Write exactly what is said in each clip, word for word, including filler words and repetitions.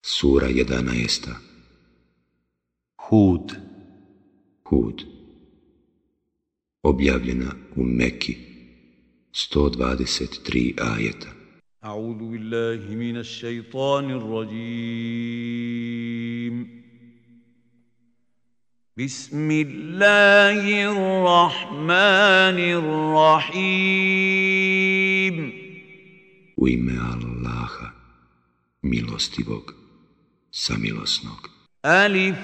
Sura jedanaesta. Hud. Hud. Objavljena u Meki. sto dvadeset tri ajeta. A'udhu billahi minash shaitanir rajim. Bismillahir rahmanir rahim. U ime Allaha, milostivog, samilosnog. Alif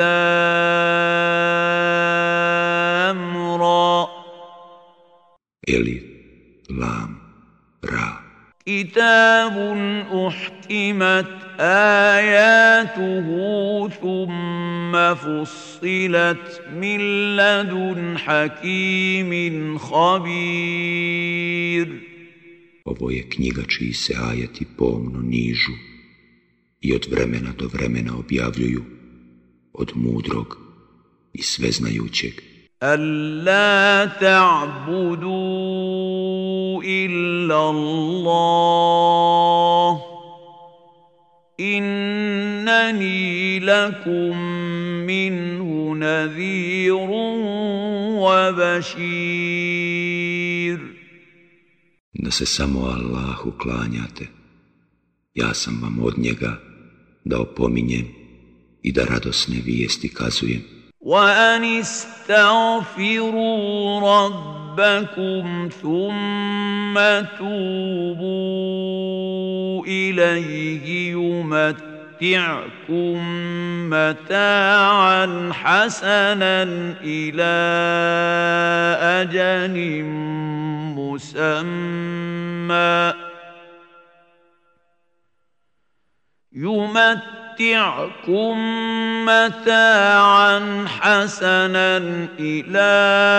lam ra. Elif, lam, ra. Kitabun uhkimat ayatuhu thumma fussilat min ladun hakimin khabir. Ovo je knjiga čiji se ajati pomno nižu i od vremena do vremena objavljuju od mudrog i sveznajućeg. Alla ta'budu illa Allah, innani lakum minhu nadhirun wa bashir. Da se samo Allahu klanjate, ja sam vam od njega da opominjem i da radosne vijesti kazujem. وَأَنِ اسْتَغْفِرُوا رَبَّكُمْ ثُمَّ تُوبُوا إِلَيْهِ يُمَتِّعْكُم مَّتَاعًا حَسَنًا إِلَىٰ أَجَلٍ مُّسَمًّى يُمَتِّعْكُم مَّتَاعًا حَسَنًا إِلَىٰ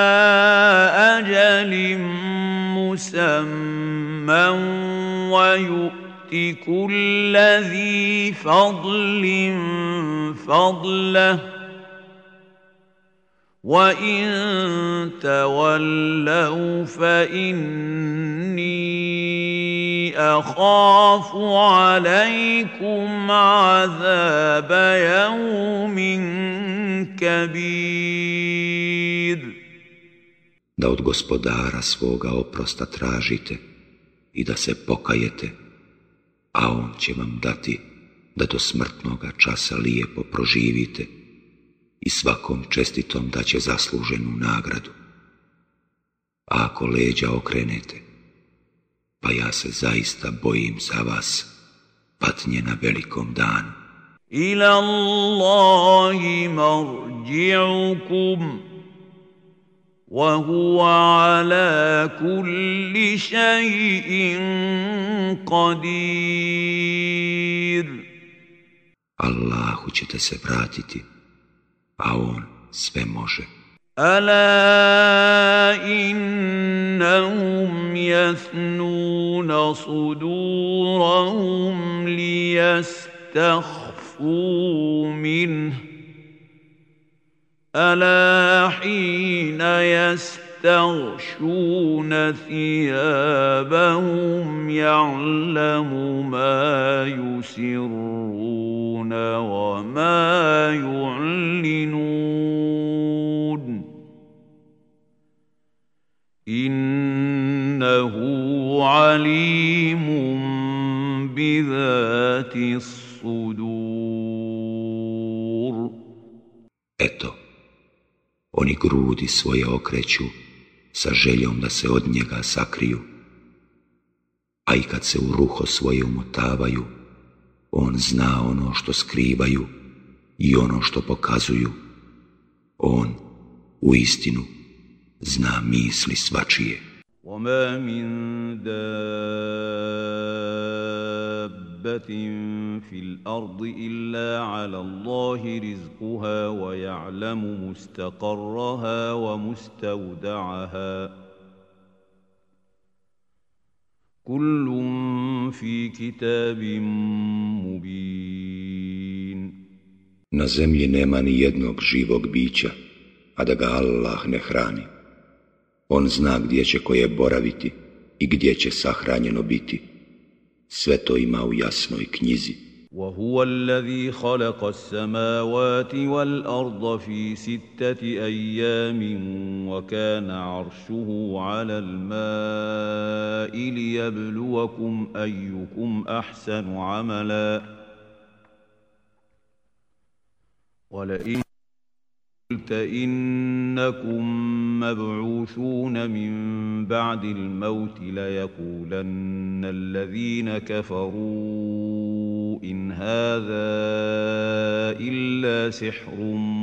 أَجَلٍ مُّسَمًّى وَيُؤْتِ كُلَّ ذِي فَضْلٍ فَضْلَهُ وَإِن تَوَلَّوْا فَإِنِّي أَخَافُ عَلَيْكُمْ عَذَابَ يَوْمٍ كَبِيرٍ. Da od gospodara svoga oprosta tražite i da se pokajete, a on će vam dati da do smrtnoga časa lijepo proživite i svakom čestitom daće zasluženu nagradu. A ako leđa okrenete, pa ja se zaista bojim za vas patnje na velikom danu. Ila Allahi marji'ukum wa huwa ala kulli shay'in qadir. Allahu ćete se vratiti, a on sve može. ألا إنهم يثنون صدورهم ليستخفوا منه ألا حين يستغشون ثيابهم يعلم ما يسرون وما يعلنون Innahu alimun bi zati sudur. Eto, oni grudi svoje okreću sa željom da se od njega sakriju, a i kad se u ruho svoje umotavaju, on zna ono što skrivaju i ono što pokazuju. On, u istinu, zna misli svačije. وَمَا مِن دَابَّةٍ فِي الْأَرْضِ إِلَّا عَلَى اللَّهِ رِزْقُهَا وَيَعْلَمُ مُسْتَقَرَّهَا وَمُسْتَوْدَعَهَا كُلٌّ فِي كِتَابٍ مُبِينٍ. Na zemlji nema ni jednog živog bića, a da ga Allah ne hrani. On zna gdje će koje boraviti i gdje će sahranjeno biti. Sve to ima u jasnoj knjizi. وهو الذي خلق السماوات والأرض في ستة أيام وكان عرشه على الماء ليبلوكم أيكم أحسن عملا ولئن قلت إنكم مبعوثون من بعد الموت ليقولن الذين كفروا إن هذا إلا سحر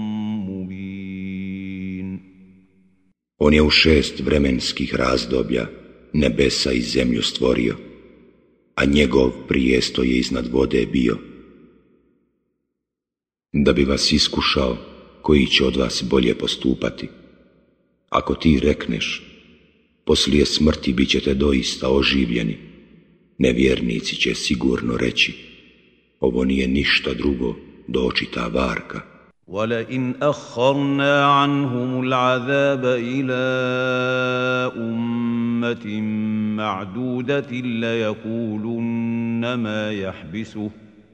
مبين. On je u šest vremenskih razdoblja nebesa i zemlju stvorio, a njegov prijestoj je iznad vode bio, da bi vas iskušao koji će od vas bolje postupati. Ako ti rekneš, poslije smrti bit ćete doista oživljeni, nevjernici će sigurno reći, ovo nije ništa drugo do očita varka. وَلَئِنْ أَخَّرْنَا عَنْهُمُ الْعَذَابَ إِلَىٰ أُمَّةٍ مَّعْدُودَةٍ لَيَقُولُنَّ مَا يَحْبِسُهُ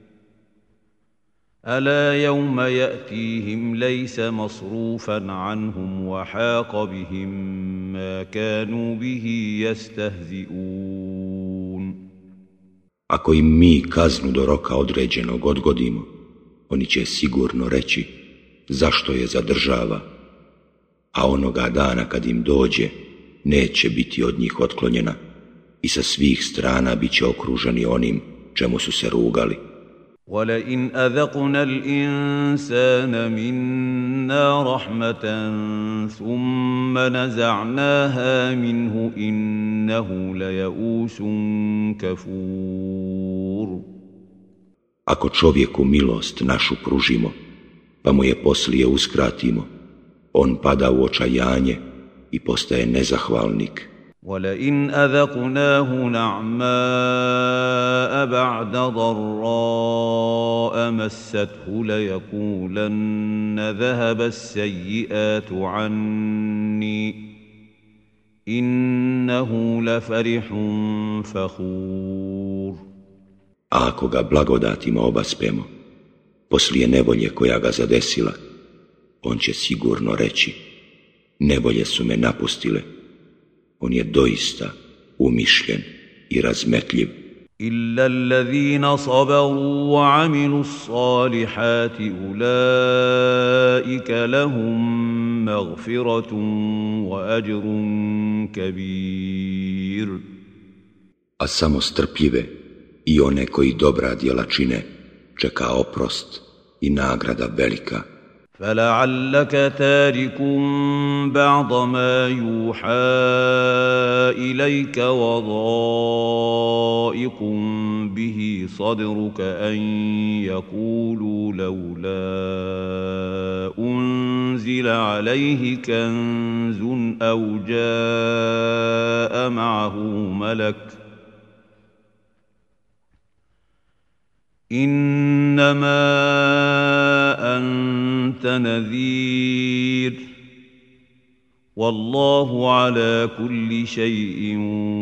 ألا يوم يأتيهم ليس مصروفا عنهم وحاق بهم ما كانوا به يستهزئون. Ako im mi kaznu do roka određenog odgodimo, oni će sigurno reći zašto je zadržava, a onoga dana kad im dođe neće biti od njih otklonjena i sa svih strana bit će okruženi onim čemu su se rugali. وَلَئِنْ أَذَقْنَا الْإِنسَانَ مِنَّا رَحْمَةً ثُمَّ نَزَعْنَاهَا مِنْهُ إِنَّهُ لَيَئُوسٌ كَفُورٌ. Ako čovjeku milost našu pružimo, pa mu je poslije uskratimo, on pada u očajanje i postaje nezahvalnik. وَلَئِنْ أَذَقْنَاهُ نَعْمَاءَ بَعْدَ ضَرَّاءَ مَسَّتْهُ لَيَقُولَنَّ ذَهَبَ السَّيِّئَاتُ عَنِّي إِنَّهُ لَفَرِحٌ فَخُورٌ. A ako ga blagodatima obaspemo, poslije nevolje koja ga zadesila, on će sigurno reći, nevolje su me napustile. On je doista umišljen i razmetljiv. إِلَّا الَّذِينَ صَبَرُوا وَعَمِلُوا الصَّالِحَاتِ أُولَئِكَ لَهُم مَّغْفِرَةٌ وَأَجْرٌ كَبِيرٌ. A samo strpljive i one koji dobra djela čine čeka oprost i nagrada velika. فَلَعَلَّكَ تَارِكٌ بَعْضَ مَا يُوحَىٰ إِلَيْكَ وَضَائِقٌ بِهِ صَدْرُكَ أَن يَقُولُوا لَوْلَا أُنزِلَ عَلَيْهِ كَنزٌ أَوْ جَاءَ مَعَهُ مَلَكٌ إِنَّمَا أَنتَ نَذِيرٌ وَاللَّهُ عَلَى كُلِّ شَيْءٍ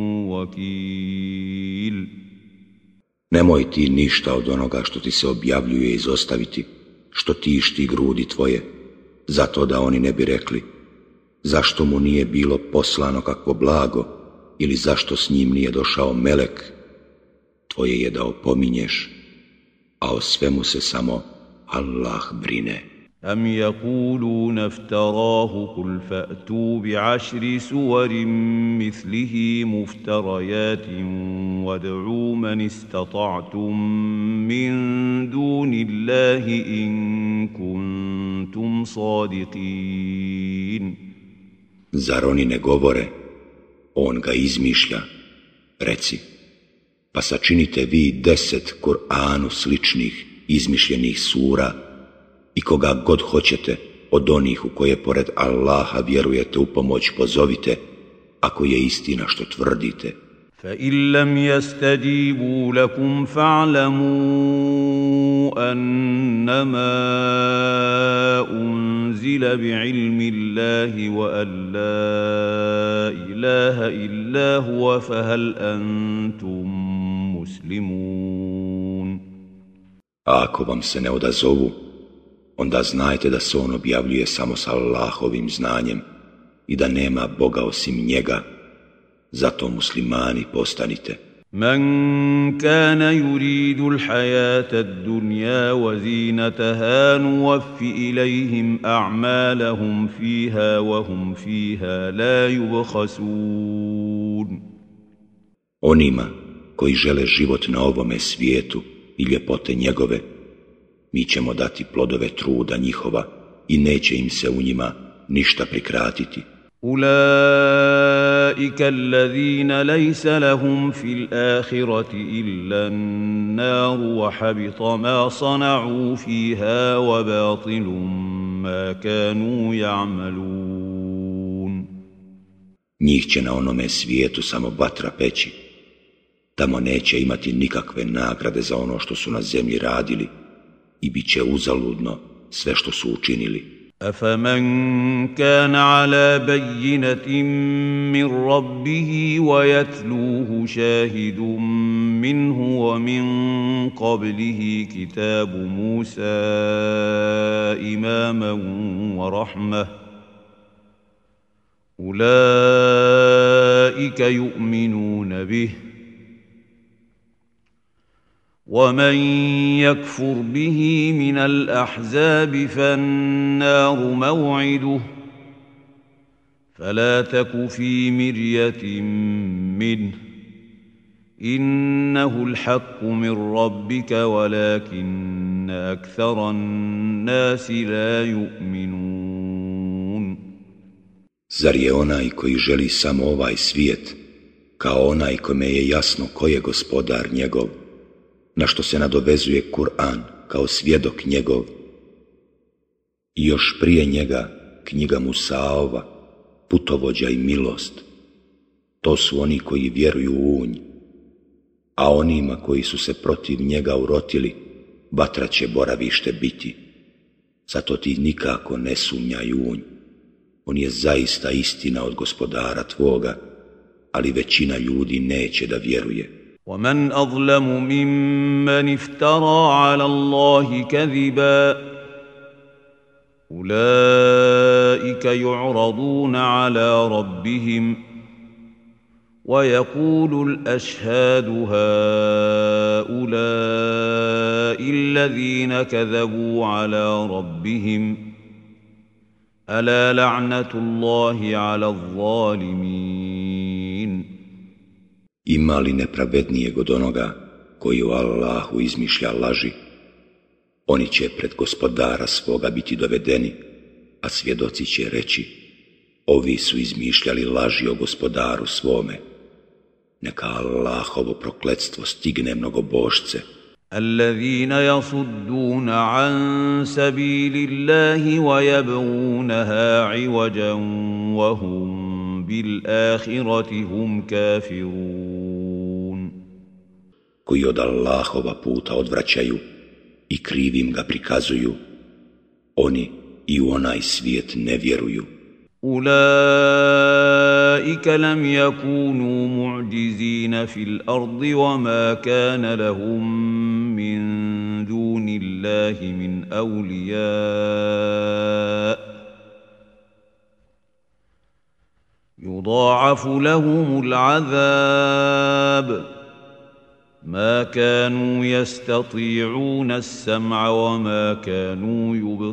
وَكِيلٌ. Nemoj ti ništa od onoga što ti se objavljuje izostaviti, što tišti grudi tvoje, zato da oni ne bi rekli, zašto mu nije bilo poslano kakvo blago ili zašto s njim nije došao melek. Tvoje je da opominješ, a o svemu se samo Allah brine. أَمْ يَقُولُونَ افْتَرَاهُ قُلْ فَأْتُوا بِعَشْرِ سُوَرٍ مِثْلِهِ مُفْتَرَيَاتٍ وَادْعُوا مَنِ اسْتَطَعْتُم مِّن دُونِ اللَّهِ إِن كُنتُمْ صَادِقِينَ. Zar oni ne govore, on ga izmišlja? Reci, pa sačinite vi deset Kur'anu sličnih izmišljenih sura i koga god hoćete od onih u koje pored Allaha vjerujete u pomoć pozovite, ako je istina što tvrdite. فَإِن لَّمْ يَسْتَجِيبُوا لَكُمْ فَاعْلَمُوا أَنَّمَا أُنزِلَ بِعِلْمِ اللَّهِ وَأَن لَّا إِلَٰهَ إِلَّا هُوَ فَهَلْ أَنتُم مُّسْلِمُونَ. A ako vam se ne odazovu, onda znajte da se on objavljuje samo sa Allahovim znanjem i da nema Boga osim njega, zato muslimani postanite. من كان يريد الحياة الدنيا وزينتها نوف إليهم أعمالهم فيها وهم فيها لا يبخسون. Onima koji žele život na ovome svijetu i ljepote njegove, mi ćemo dati plodove truda njihova i neće im se u njima ništa prikratiti. أولئك الذين ليس لهم في الآخرة إلا النار وحبط ما صنعوا فيها وباطل ما كانوا يعملون. Njih će na onome svijetu samo vatra peći. Tamo neće imati nikakve nagrade za ono što su na zemlji radili i bit će uzaludno sve što su učinili. أفمن كان على بينة من ربه ويتلوه شاهد منه ومن قبله كتاب موسى إماما ورحمة أولئك يؤمنون به ومن يكفر به من الأحزاب فالنار موعده فلا تك في مرية منه إنه الحق من ربك ولكن أكثر الناس لا يؤمنون. Zar je onaj koji želi samo ovaj svijet, kao onaj kome je jasno ko je gospodar njegov, na što se nadovezuje Kur'an kao svjedok njegov, i još prije njega knjiga Musaova, putovođa i milost. To su oni koji vjeruju u unj, a onima koji su se protiv njega urotili, vatra će boravište biti. Zato ti nikako ne sumnjaj u unj. On je zaista istina od gospodara tvoga, ali većina ljudi neće da vjeruje. ومن أظلم ممن افترى على الله كذبا أولئك يعرضون على ربهم ويقول الأشهاد هؤلاء الذين كذبوا على ربهم ألا لعنة الله على الظالمين. Ima li nepravednijeg od onoga koji u Allahu izmišlja laži? Oni će pred gospodara svoga biti dovedeni, a svjedoci će reći: ovi su izmišljali laži o gospodaru svome. Neka Allahovo prokletstvo stigne mnogobožce. الذين يصدون عن سبيل الله ويبغونها عوجا وهم بالآخرة هم كافرون. Koji od Allahova puta odvraćaju i krivim ga prikazuju, oni i u onaj svijet ne vjeruju. أولئك لم يكونوا معجزين في الأرض وما كان لهم من دون الله من أولياء يضاعف لهم العذاب ما كانوا يستطيعون السمع وما كانوا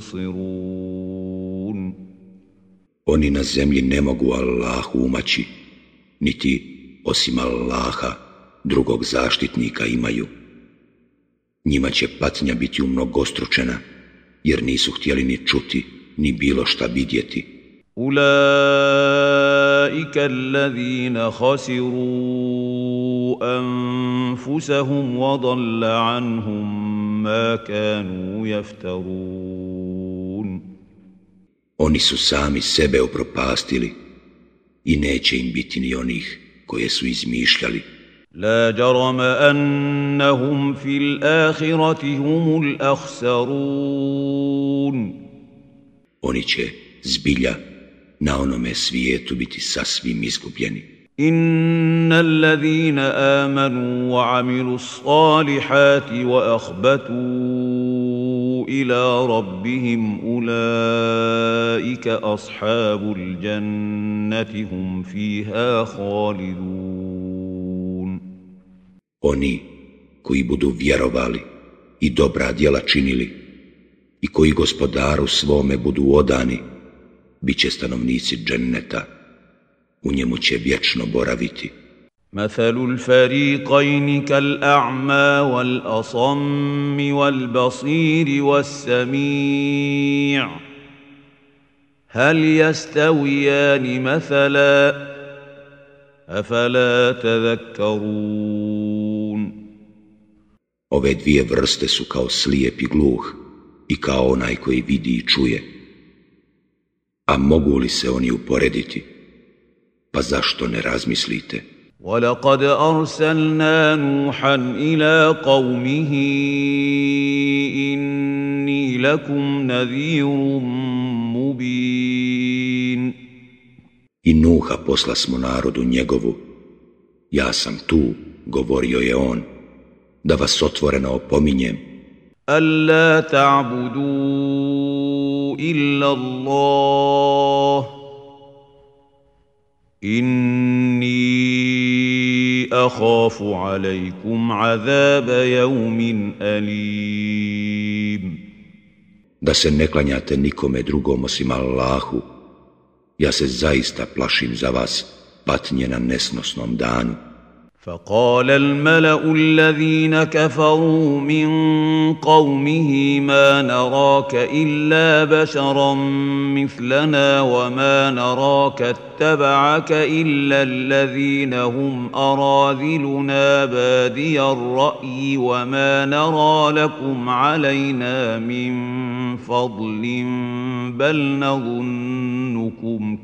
يبصرون. Oni na zemlji ne mogu Allahu umaći, niti osim Allaha drugog zaštitnika imaju. Njima će patnja biti umnogostručena, jer nisu htjeli ni čuti, ni bilo šta vidjeti. أولئك الذين خسروا أنفسهم وضل عنهم ما كانوا يفترون. Oni su sami sebe upropastili i neće im biti ni onih koje su izmišljali. لا جرم أنهم في الآخرة هم الأخسرون. Oni će zbilja na onome svijetu biti sasvim izgubljeni. إن الذين آمنوا وعملوا الصالحات وأخبتوا إلى ربهم أولئك أصحاب الجنة هم فيها خالدون. Oni koji budu vjerovali i dobra djela činili i koji gospodaru svome budu odani, bit će stanovnici dženneta, u njemu će vječno boraviti. مثل الفريقين كالأعمى والأصم والبصير والسميع هل يستويان مثلا أفلا تذكرون. Ove dvije vrste su kao slijep i gluh i kao onaj koji vidi i čuje. A mogu li se oni uporediti? Pa zašto ne razmislite? وَلَقَدْ أَرْسَلْنَا نُوحًا إِلَىٰ قَوْمِهِ إِنِّي لَكُمْ نَذِيرٌ مُبِينٌ. I Nuha posla smo narodu njegovu. Ja sam tu, govorio je on, da vas otvoreno opominjem. أَلَّا تَعْبُدُوا إِلَّا اللَّهَ إِنِّي أَخَافُ عَلَيْكُمْ عَذَابَ يَوْمٍ أَلِيمٍ. Da se ne klanjate nikome drugom osim Allahu, ja se zaista plašim za vas patnje na nesnosnom danu. فقال الملأ الذين كفروا من قومه ما نراك إلا بشرا مثلنا وما نراك اتبعك إلا الذين هم أراذلنا بادي الرأي وما نرى لكم علينا من فضل بل نظنكم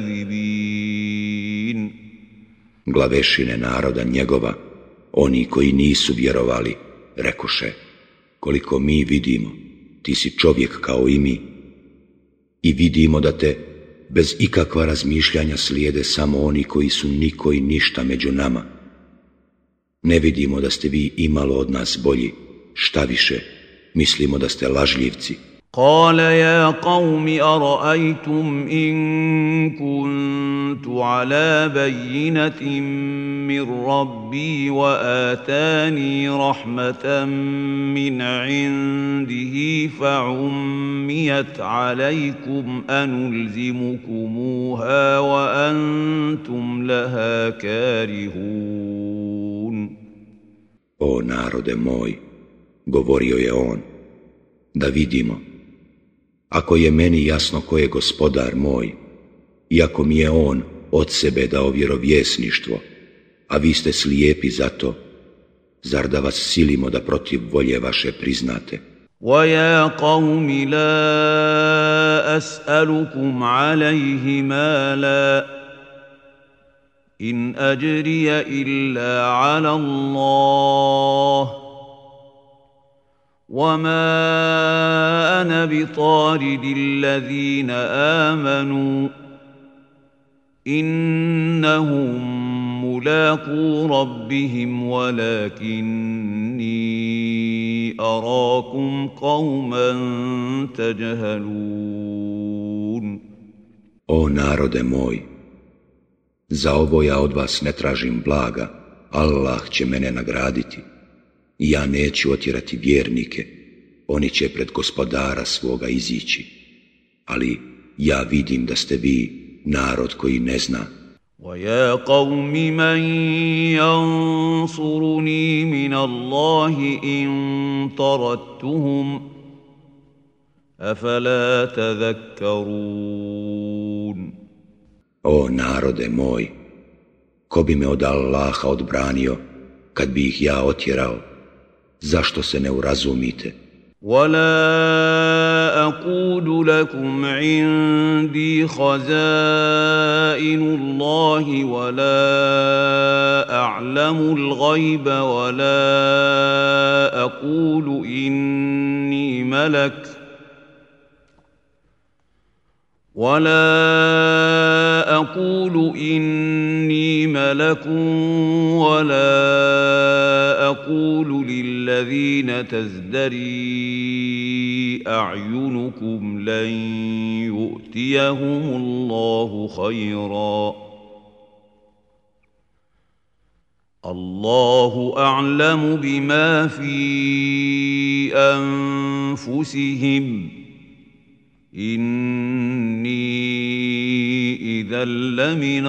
كاذبين. Glavešine naroda njegova, oni koji nisu vjerovali, rekoše, koliko mi vidimo, ti si čovjek kao i mi, i vidimo da te bez ikakva razmišljanja slijede samo oni koji su niko i ništa među nama. Ne vidimo da ste vi imalo od nas bolji, šta više, mislimo da ste lažljivci. قال يا قوم أرأيتم إن كنت على بينة من ربي وآتاني رحمة من عنده فعميت عليكم أنلزمكموها وأنتم لها كارهون. O narode moj, govorio je on, da vidimo. Ako je meni jasno ko je gospodar moj, iako mi je on od sebe dao vjerovjesništvo, a vi ste slijepi za to, zar da vas silimo da protiv volje vaše priznate? وَيَا قَوْمِ لَا أَسْأَلُكُمْ عَلَيْهِ مَالًا إِنْ أَجْرِيَ إِلَّا عَلَى اللَّهِ وَمَا أَنَا بِطَارِدِ الَّذِينَ آمَنُوا إِنَّهُمْ مُلَاقُو رَبِّهِمْ وَلَكِنِّي أَرَاكُمْ قَوْمًا تَجْهَلُونَ. O narode moj, za ovo ja od vas ne tražim blaga, Allah će mene nagraditi. I ja neću otjerati vjernike, oni će pred gospodara svoga izići. Ali ja vidim da ste vi narod koji ne zna. وَيَا قَوْمِ مَنْ يَنْصُرُنِي مِنَ اللَّهِ إِنْ طَرَدتُّهُمْ أَفَلَا تَذَكَّرُونَ. O narode moj, ko bi me od Allaha odbranio kad bi ih ja otjerao? Zašto se ne urazumite? وَلَا أَقُولُ لَكُمْ عِنْدِي خَزَائِنُ اللَّهِ وَلَا أَعْلَمُ الْغَيْبَ وَلَا أَقُولُ إِنِّي مَلَكٌ ولا أقول إني ملك ولا أقول للذين تزدري أعينكم لن يؤتيهم الله خيرا الله أعلم بما في أنفسهم إني إذا لمن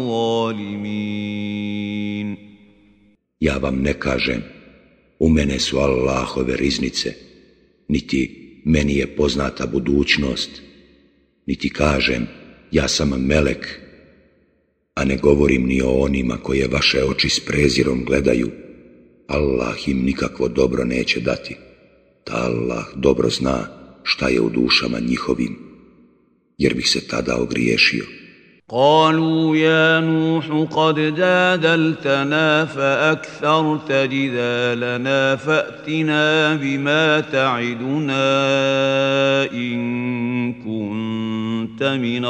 الظالمين. Ja vam ne kažem, u mene su Allahove riznice, niti meni je poznata budućnost, niti kažem, ja sam melek, a ne govorim ni o onima koje vaše oči s prezirom gledaju. Allah im nikakvo dobro neće dati, ta Allah dobro zna šta je u dušama njihovim, jer bih se tada ogriješio. قالوا يا نوح قد جادلتنا فأكثرت جدالنا فأتنا بما تعدنا إن كنت من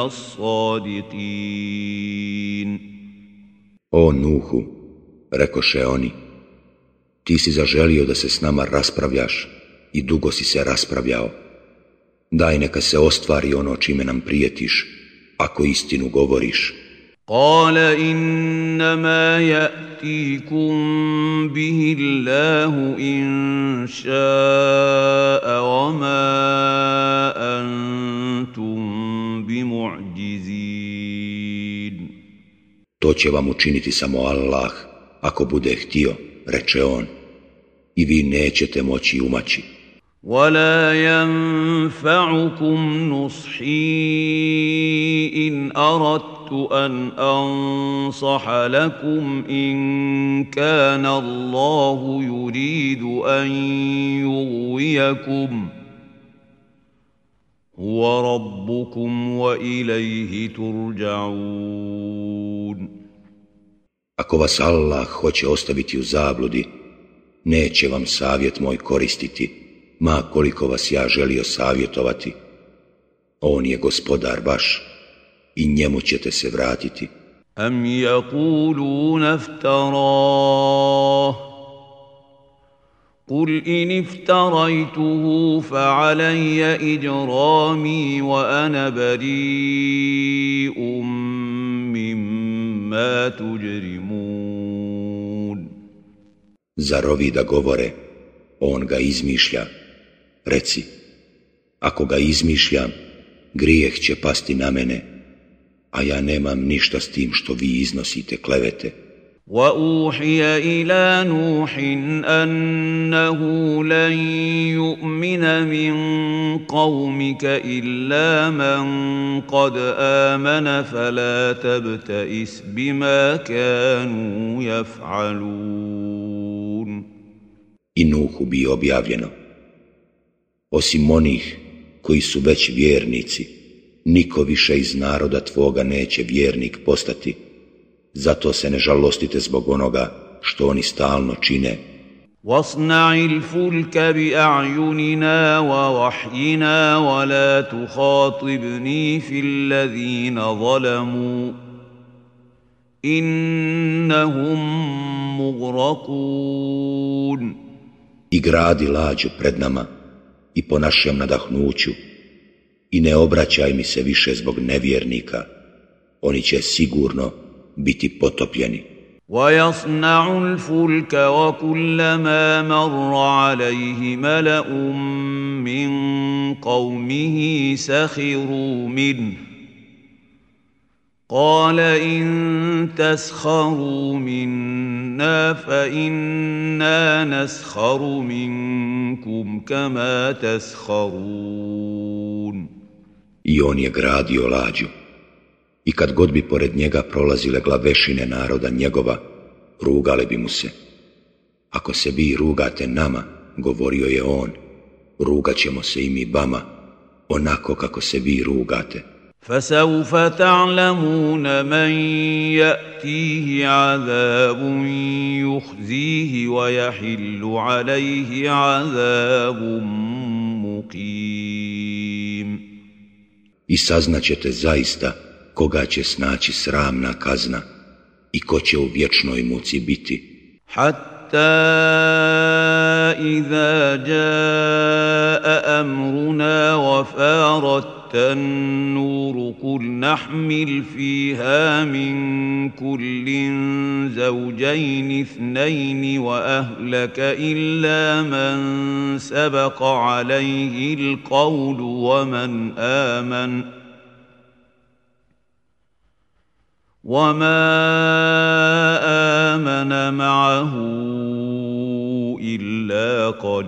الصادقين. O Nuhu, rekoše oni, ti si zaželio da se s nama raspravljaš i dugo si se raspravljao. Daj neka se ostvari ono čime nam prijetiš, ako istinu govoriš. قال إنما يأتيكم به الله إن شاء وما أنتم بمعجزين. To će vam učiniti samo Allah, ako bude htio, reče on, i vi nećete moći umaći. ولا ينفعكم نصحي إن أردت أن أنصح لكم إن كان الله يريد أن يغويكم هو ربكم وإليه ترجعون. Ako vas Allah hoće ostaviti u zabludi, neće vam savjet moj koristiti, ma koliko vas ja želio savjetovati. On je gospodar vaš i njemu ćete se vratiti. Am yaquluna iftarah Qul in iftaraytuhu fa'alayya ijrami wa ana bari'un mimma tujrimun. Zar ovi da govore, on ga izmišlja? Reci, ako ga izmišljam, grijeh će pasti na mene, a ja nemam ništa s tim što vi iznosite klevete. وَأُوحِيَ إِلَى نُوحٍ أَنَّهُ لَن يُؤْمِنَ مِن قَوْمِكَ إِلَّا مَن قَدْ آمَنَ فَلَا تَبْتَئِسْ بِمَا كَانُوا يَفْعَلُونَ. I Nuhu bi objavljeno, osim onih koji su već vjernici, niko više iz naroda tvoga neće vjernik postati. Zato se ne žalostite zbog onoga što oni stalno čine. وَاصْنَعِ الْفُلْكَ بِأَعْيُنِنَا وَوَحْيِنَا وَلَا تُخَاطِبْنِي فِي الَّذِينَ ظَلَمُوا إِنَّهُمْ مُغْرَقُونَ. I gradi lađu pred nama i po našem nadahnuću i ne obraćaj mi se više zbog nevjernika, oni će sigurno biti potopljeni. وَيَصْنَعُ الْفُلْكَ وَكُلَّمَا مَرَّ عَلَيْهِ مَلَأٌ مِّن قَوْمِهِ سَخِرُوا مِنْهُ قَالَ إِن تَسْخَرُوا مِنَّا فَإِنَّا نَسْخَرُ مِنكُمْ كَمَا تَسْخَرُونَ. I on je gradio lađu. I kad god bi pored njega prolazile glavešine naroda njegova, rugale bi mu se. Ako se vi rugate nama, govorio je on, rugat ćemo se i mi vama, onako kako se vi rugate. فَسَوْفَ تَعْلَمُونَ مَنْ يَأْتِيهِ عَذَابٌ يُخْزِيهِ وَيَحِلُّ عَلَيْهِ عَذَابٌ مُقِيمٌ. I saznaćete zaista koga će snaći sramna kazna i ko će u vječnoj muci biti. Hatta إذا جاء أمرنا وفارت النور قل نحمل فيها من كل زوجين اثنين وأهلك إلا من سبق عليه القول ومن آمن وما آمن معه إلا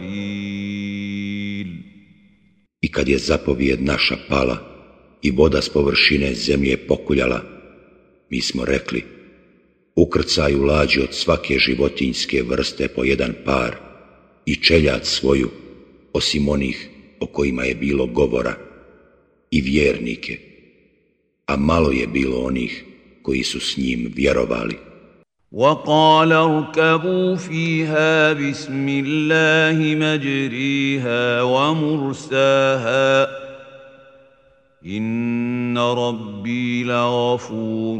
قليل. I kad je zapovijed naša pala i voda s površine zemlje pokuljala, mi smo rekli, ukrcaj u lađi od svake životinjske vrste po jedan par i čeljad svoju, osim onih o kojima je bilo govora, i vjernike, a malo je bilo onih koji su s njim vjerovali. وَقَالَ ارْكَبُوا فِيهَا بِسْمِ اللَّهِ مَجْرِيهَا وَمُرْسَاهَا إِنَّ رَبِّي لَغَفُورٌ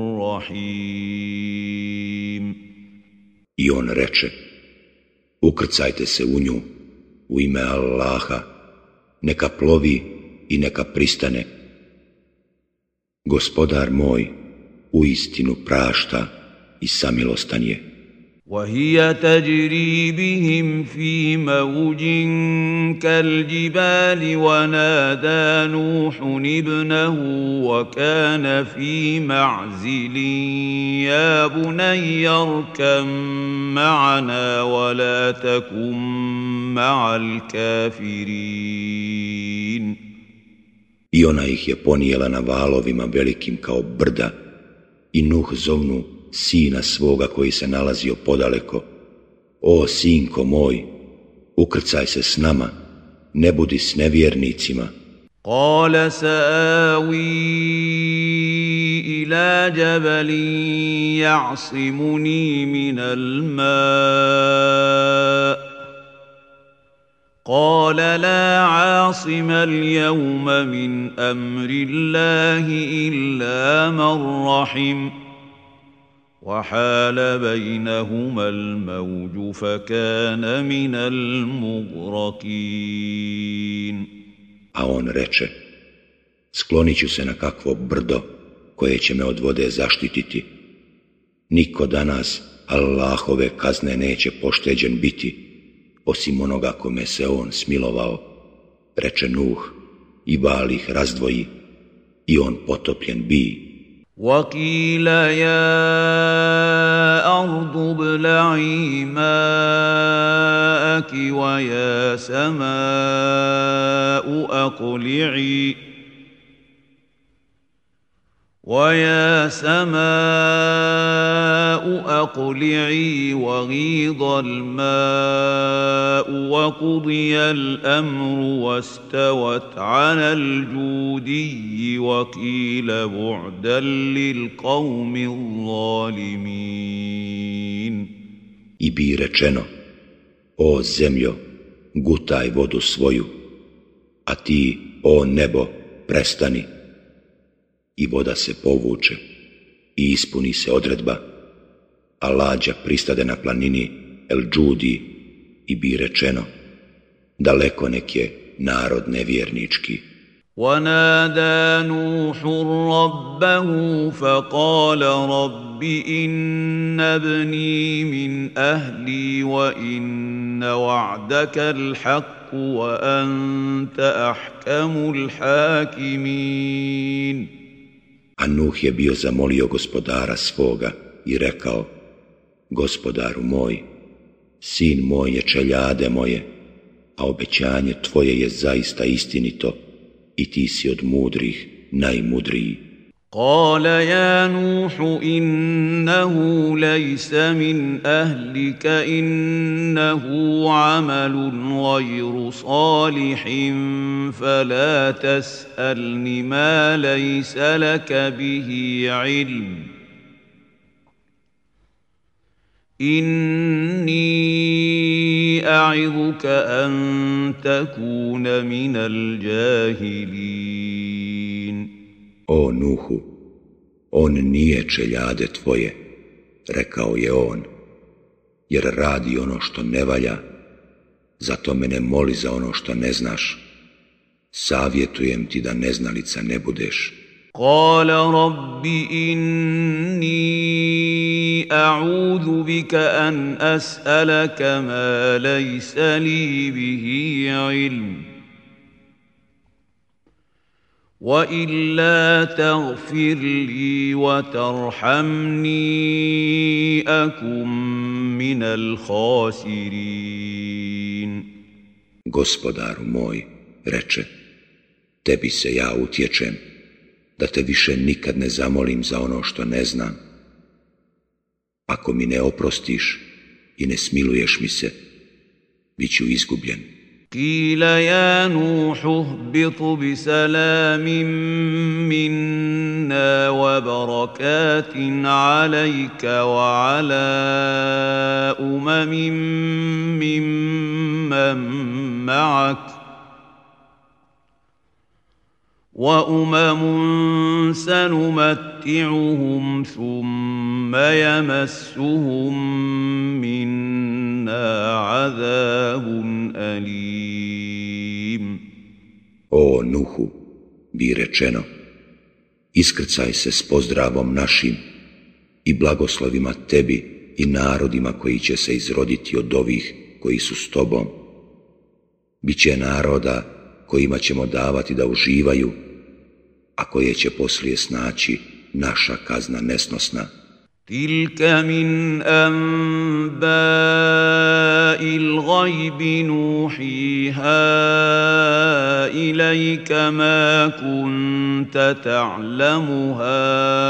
رَحِيمٌ. I on reče, ukrcajte se u nju, u ime Allaha, neka plovi i neka pristane. Gospodar moj uistinu prašta i samilostan je. وَهِيَ تَجْرِي بِهِمْ فِي مَوْجٍ كَالْجِبَالِ وَنَادَى نُوحٌ ابْنَهُ وَكَانَ فِي مَعْزِلٍ يَا بُنَيَّ ارْكَب مَّعَنَا وَلَا تَكُن مَّعَ الْكَافِرِينَ. I ona ih je ponijela na valovima velikim kao brda, i Nuh zovnu sina svoga koji se nalazio podaleko. O sinko moj, ukrcaj se s nama, ne budi s nevjernicima. قال سآوي إلى جبل يعصمني من الماء قال لا عاصم اليوم من أمر الله إلا من رحم وحال بينهما الموج فكان من المغرقين. A on reče, sklonit ću se na kakvo brdo koje će me od vode zaštititi. Niko danas Allahove kazne neće pošteđen biti, osim onoga kome se on smilovao, reče Nuh, i val ih razdvoji, i on potopljen bi. وَقِيلَ يَا أَرْضُ ابْلَعِي مَاءَكِ وَيَا سَمَاءُ أَقْلِعِي وَيَا سَمَاءُ أَقْلِعِي وَغِيضَ الْمَاءُ وَقُضِيَ الْأَمْرُ وَاسْتَوَتْ عَلَى الْجُودِيِّ وَقِيلَ بُعْدًا لِلْقَوْمِ الظَّالِمِينَ. I bi rečeno, o zemljo, gutaj vodu svoju, a ti, o nebo, prestani. I voda se povuče i ispuni se odredba, a lađa pristade na planini El Džudi i bi rečeno, daleko nek je narod nevjernički. وَنَادَى نُوحٌ رَبَّهُ فَقَالَ رَبِّ إِنَّ ابْنِي مِنْ أَهْلِي وَإِنَّ وَعْدَكَ الْحَقُّ وَأَنْتَ أَحْكَمُ الْحَاكِمِينَ. A Nuh je bio zamolio gospodara svoga i rekao, gospodaru moj, sin moj je čeljade moje, a obećanje tvoje je zaista istinito i ti si od mudrih najmudriji. قال يا نوح إنه ليس من أهلك إنه عمل غير صالح فلا تسألني ما ليس لك به علم إني أعظك أن تكون من الجاهلين. O Nuhu, on nije čeljade tvoje, rekao je on, jer radi ono što ne valja Zato mene moli za ono što ne znaš. Savjetujem ti da neznalica ne budeš. قال رب إني أعوذ بك أن أسألك ما ليس لي به علم وإلا تغفر لي وترحمني أكن من الخاسرين. Gospodaru moj, reče, tebi se ja utječem, da te više nikad ne zamolim za ono što ne znam. Ako mi ne oprostiš i ne smiluješ mi se, bit ću izgubljen. قيل يا نوح اهبط بسلام منا وبركات عليك وعلى أمم ممن معك وأمم سنمتعهم ثم يمسهم منا عذاب أليم. O Nuhu, bi rečeno, iskrcaj se s pozdravom našim i blagoslovima tebi i narodima koji će se izroditi od ovih koji su s tobom. Biće naroda kojima ćemo davati da uživaju, a koje će poslije snaći naša kazna nesnosna. تلك من أنباء الغيب نوحيها إليك ما كنت تعلمها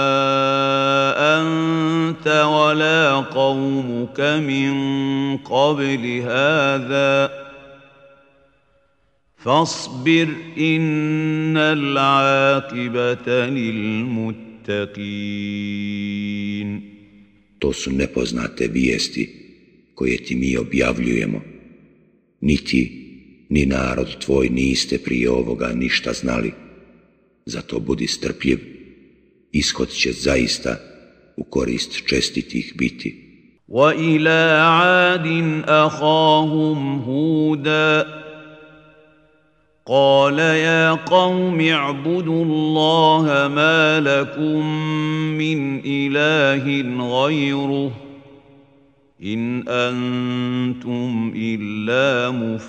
أنت ولا قومك من قبل هذا فاصبر إن العاقبة للمتقين. To su nepoznate vijesti koje ti mi objavljujemo. Ni ti, ni narod tvoj niste prije ovoga ništa znali. Zato budi strpljiv, ishod će zaista u korist čestitih biti. وَإِلَى عَادٍ أَخَاهُمْ هُودًا قال يا قوم اعبدوا الله ما لكم من إله غيره إن أنتم إلا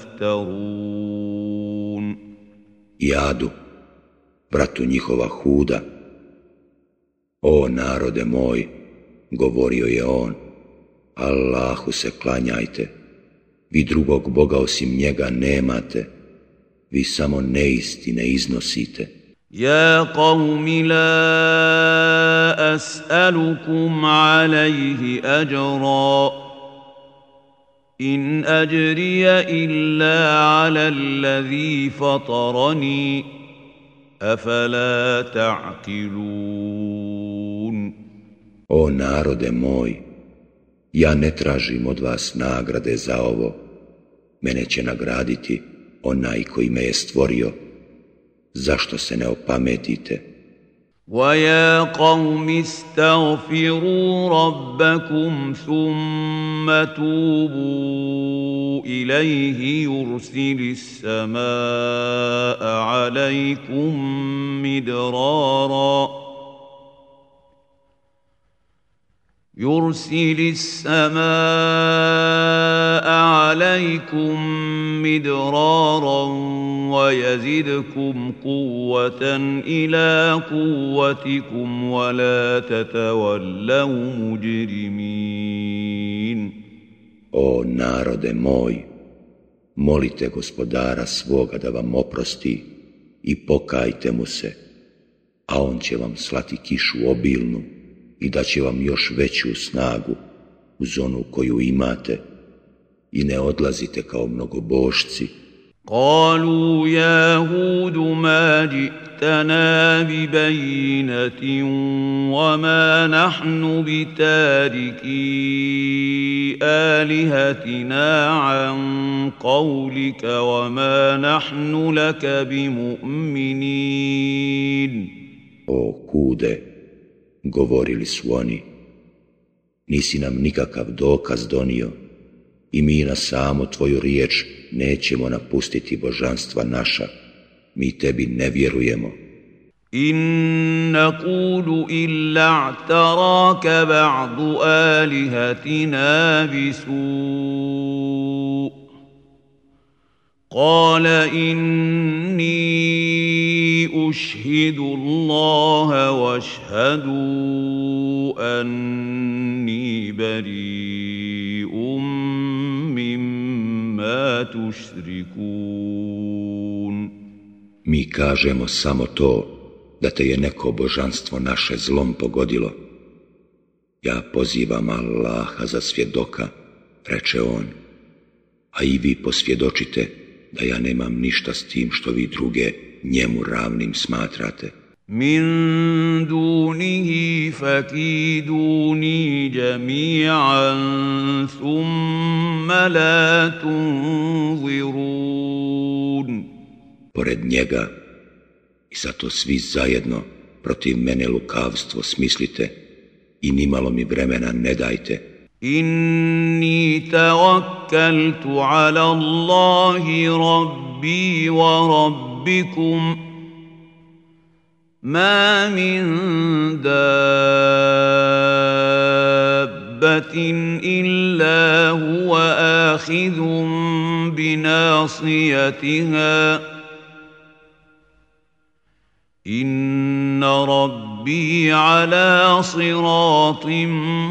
مفترون. Jadu, bratu njihova Huda, o narode moj, govorio je on, Allahu se klanjajte, vi drugog Boga osim njega nemate, vi samo neistine iznosite. يا قوم لا أسألكم عليه أجرا إن أجري إلا على الذي فطرني أفلا تعقلون. O narode moj, ja ne tražim od vas nagrade za ovo, mene će nagraditi onaj koji me je stvorio. Zašto se ne opametite? وَيَا قَوْمِ اسْتَغْفِرُوا رَبَّكُمْ ثُمَّ تُوبُوا إِلَيْهِ يُرْسِلِ السَّمَاءَ عَلَيْكُمْ مِدْرَارًا يُرْسِلِ السَّمَاءَ عَلَيْكُمْ مِدْرَارًا وَيَزِدْكُمْ قُوَّةً إِلَى قُوَّتِكُمْ وَلَا تَتَوَلَّوْا مُجْرِمِينَ. O narode moj, molite Gospodara svoga da vam oprosti i pokajte mu se, a on će vam slati kišu obilnu i da će vam još veću snagu uz onu koju imate i ne odlazite kao mnogobošci. قالوا يا هود ما جئتنا ببينة وما نحن بتاركي آلهتنا عن قولك وما نحن لك بمؤمنين. O Hude, govorili su oni, nisi nam nikakav dokaz donio i mi na samo tvoju riječ nećemo napustiti božanstva naša, mi tebi ne vjerujemo. إن نقول إلا اعتراك بعض آلهتنا بسوء قال إني أشهد الله واشهدوا أني بريء مما تشركون. Mi kažemo samo to da te je neko božanstvo naše zlom pogodilo. Ja pozivam Allaha za svjedoka, reče on, a i vi posvjedočite da ja nemam ništa s tim što vi druge njemu ravnim smatrate. Min dunihi fakiduni jami'an thumma la tunzirun. Pored njega, i zato svi zajedno protiv mene lukavstvo smislite i nimalo mi vremena ne dajte. Inni tawakkaltu ala Allahi rabbi wa rabbikum ma min dabbatin illa huwa akhidhun binasiyatiha Inna rabbi ala siratim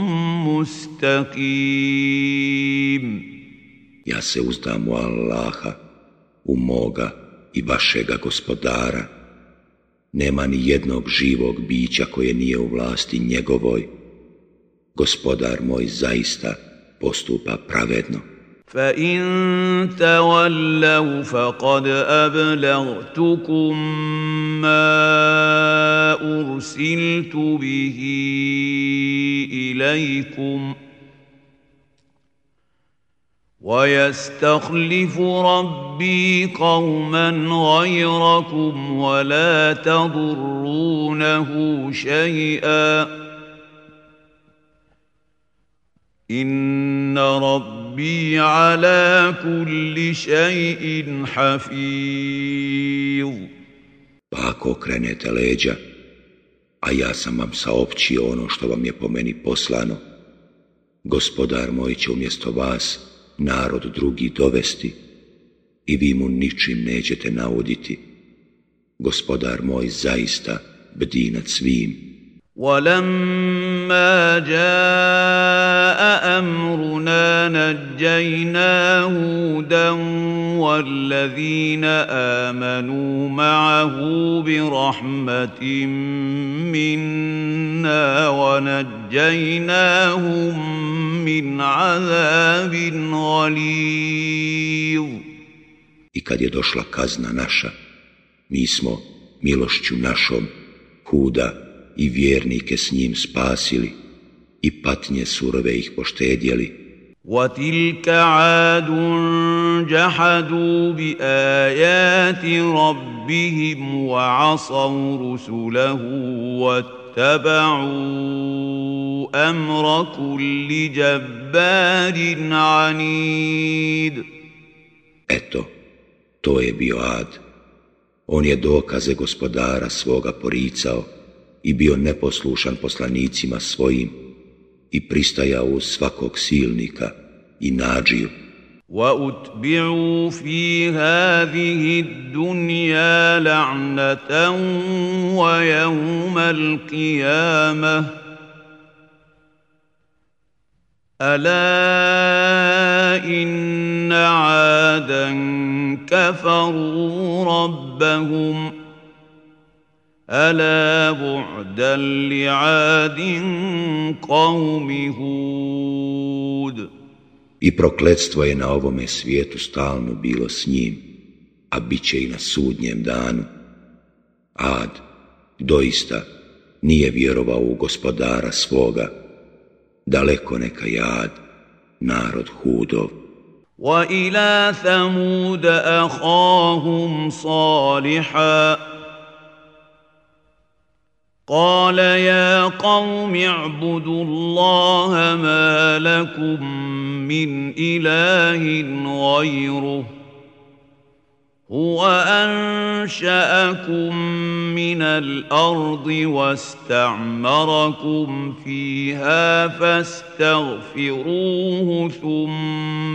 mustaqim. Ja se uzdam u Allaha, u moga i vašega gospodara. Nema ni jednog živog bića koje nije u vlasti njegovoj. Gospodar moj zaista postupa pravedno. فَإِن تَوَلَّوْا فَقَدْ أَبْلَغْتُكُم مَّا أُرْسِلْتُ بِهِ إِلَيْكُمْ وَيَسْتَخْلِفُ رَبِّي قَوْمًا غَيْرَكُمْ وَلَا تَضُرُّونَهُ شَيْئًا إِنَّ رَبِّي Rabbi ala kulli shay'in hafiz. Pa ako okrenete leđa, a ja sam vam saopćio ono što vam je po meni poslano, gospodar moj će umjesto vas narod drugi dovesti i vi mu ničim nećete nauditi. Gospodar moj zaista bdi nad svim. وَلَمَّا جَاءَ أَمْرُنَا نَجَّيْنَا هُودًا وَالَّذِينَ آمَنُوا مَعَهُ بِرَحْمَةٍ مِّنَّا وَنَجَّيْناهُم مِّنْ عَذَابٍ غَلِيظٍ. I kad je došla kazna naša, mi smo milošću našom Huda i vjernike s njim spasili i patnje surove ih poštedjeli. وَتِلْكَ عَادٌ جَحَدُوا بِآيَاتِ رَبِّهِمْ وَعَصَوْا رُسُلَهُ وَاتَّبَعُوا أَمْرَ كُلِّ جَبَّارٍ عَنِيدٍ. Eto, to je bio Ad. On je dokaze gospodara svoga poricao i bio neposlušan poslanicima svojim i pristajao uz svakog silnika i nadžiju. وَأُتْبِعُوا فِي هَذِهِ الدُّنْيَا لَعْنَةً وَيَوْمَ الْقِيَامَةِ أَلَا إِنَّ عَادًا كَفَرُوا رَبَّهُمْ ألا بعدا لعاد قوم هود. I prokletstvo je na ovome svijetu stalno bilo s njim, a bit će i na sudnjem danu. Ad doista nije vjerovao u gospodara svoga, daleko neka je Ad, narod Hudov. وَإِلَى ثَمُودَ أَخَاهُمْ صَالِحًا قال يا قوم اعبدوا الله ما لكم من إله غيره هو أنشأكم من الأرض واستعمركم فيها فاستغفروه ثم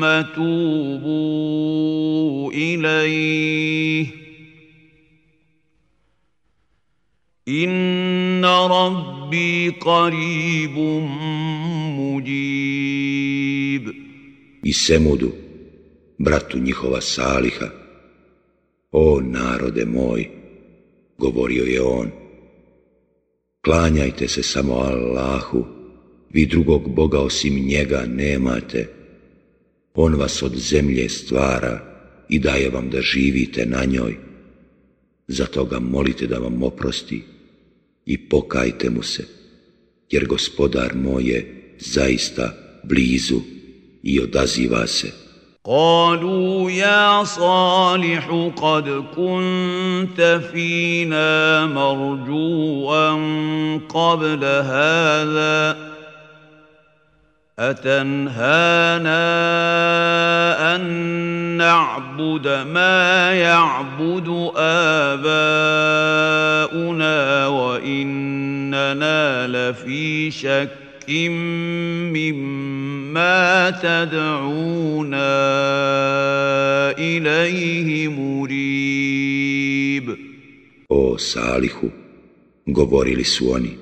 توبوا إليه إن ربي قريب مجيب. I Semudu, bratu njihova Saliha: O narode moj, govorio je on, klanjajte se samo Allahu, vi drugog Boga osim njega nemate. On vas od zemlje stvara i daje vam da živite na njoj. Zato ga molite da vam oprosti i pokajte mu se, jer Gospodar moj je zaista blizu i odaziva se. قالوا يا صالح قد كنت فينا مرجوا قبل هذا أتنهانا أن نعبد ما يعبد آباؤنا وإننا لفي شك مما تدعونا إليه مريب. O Salihu, govorili su oni,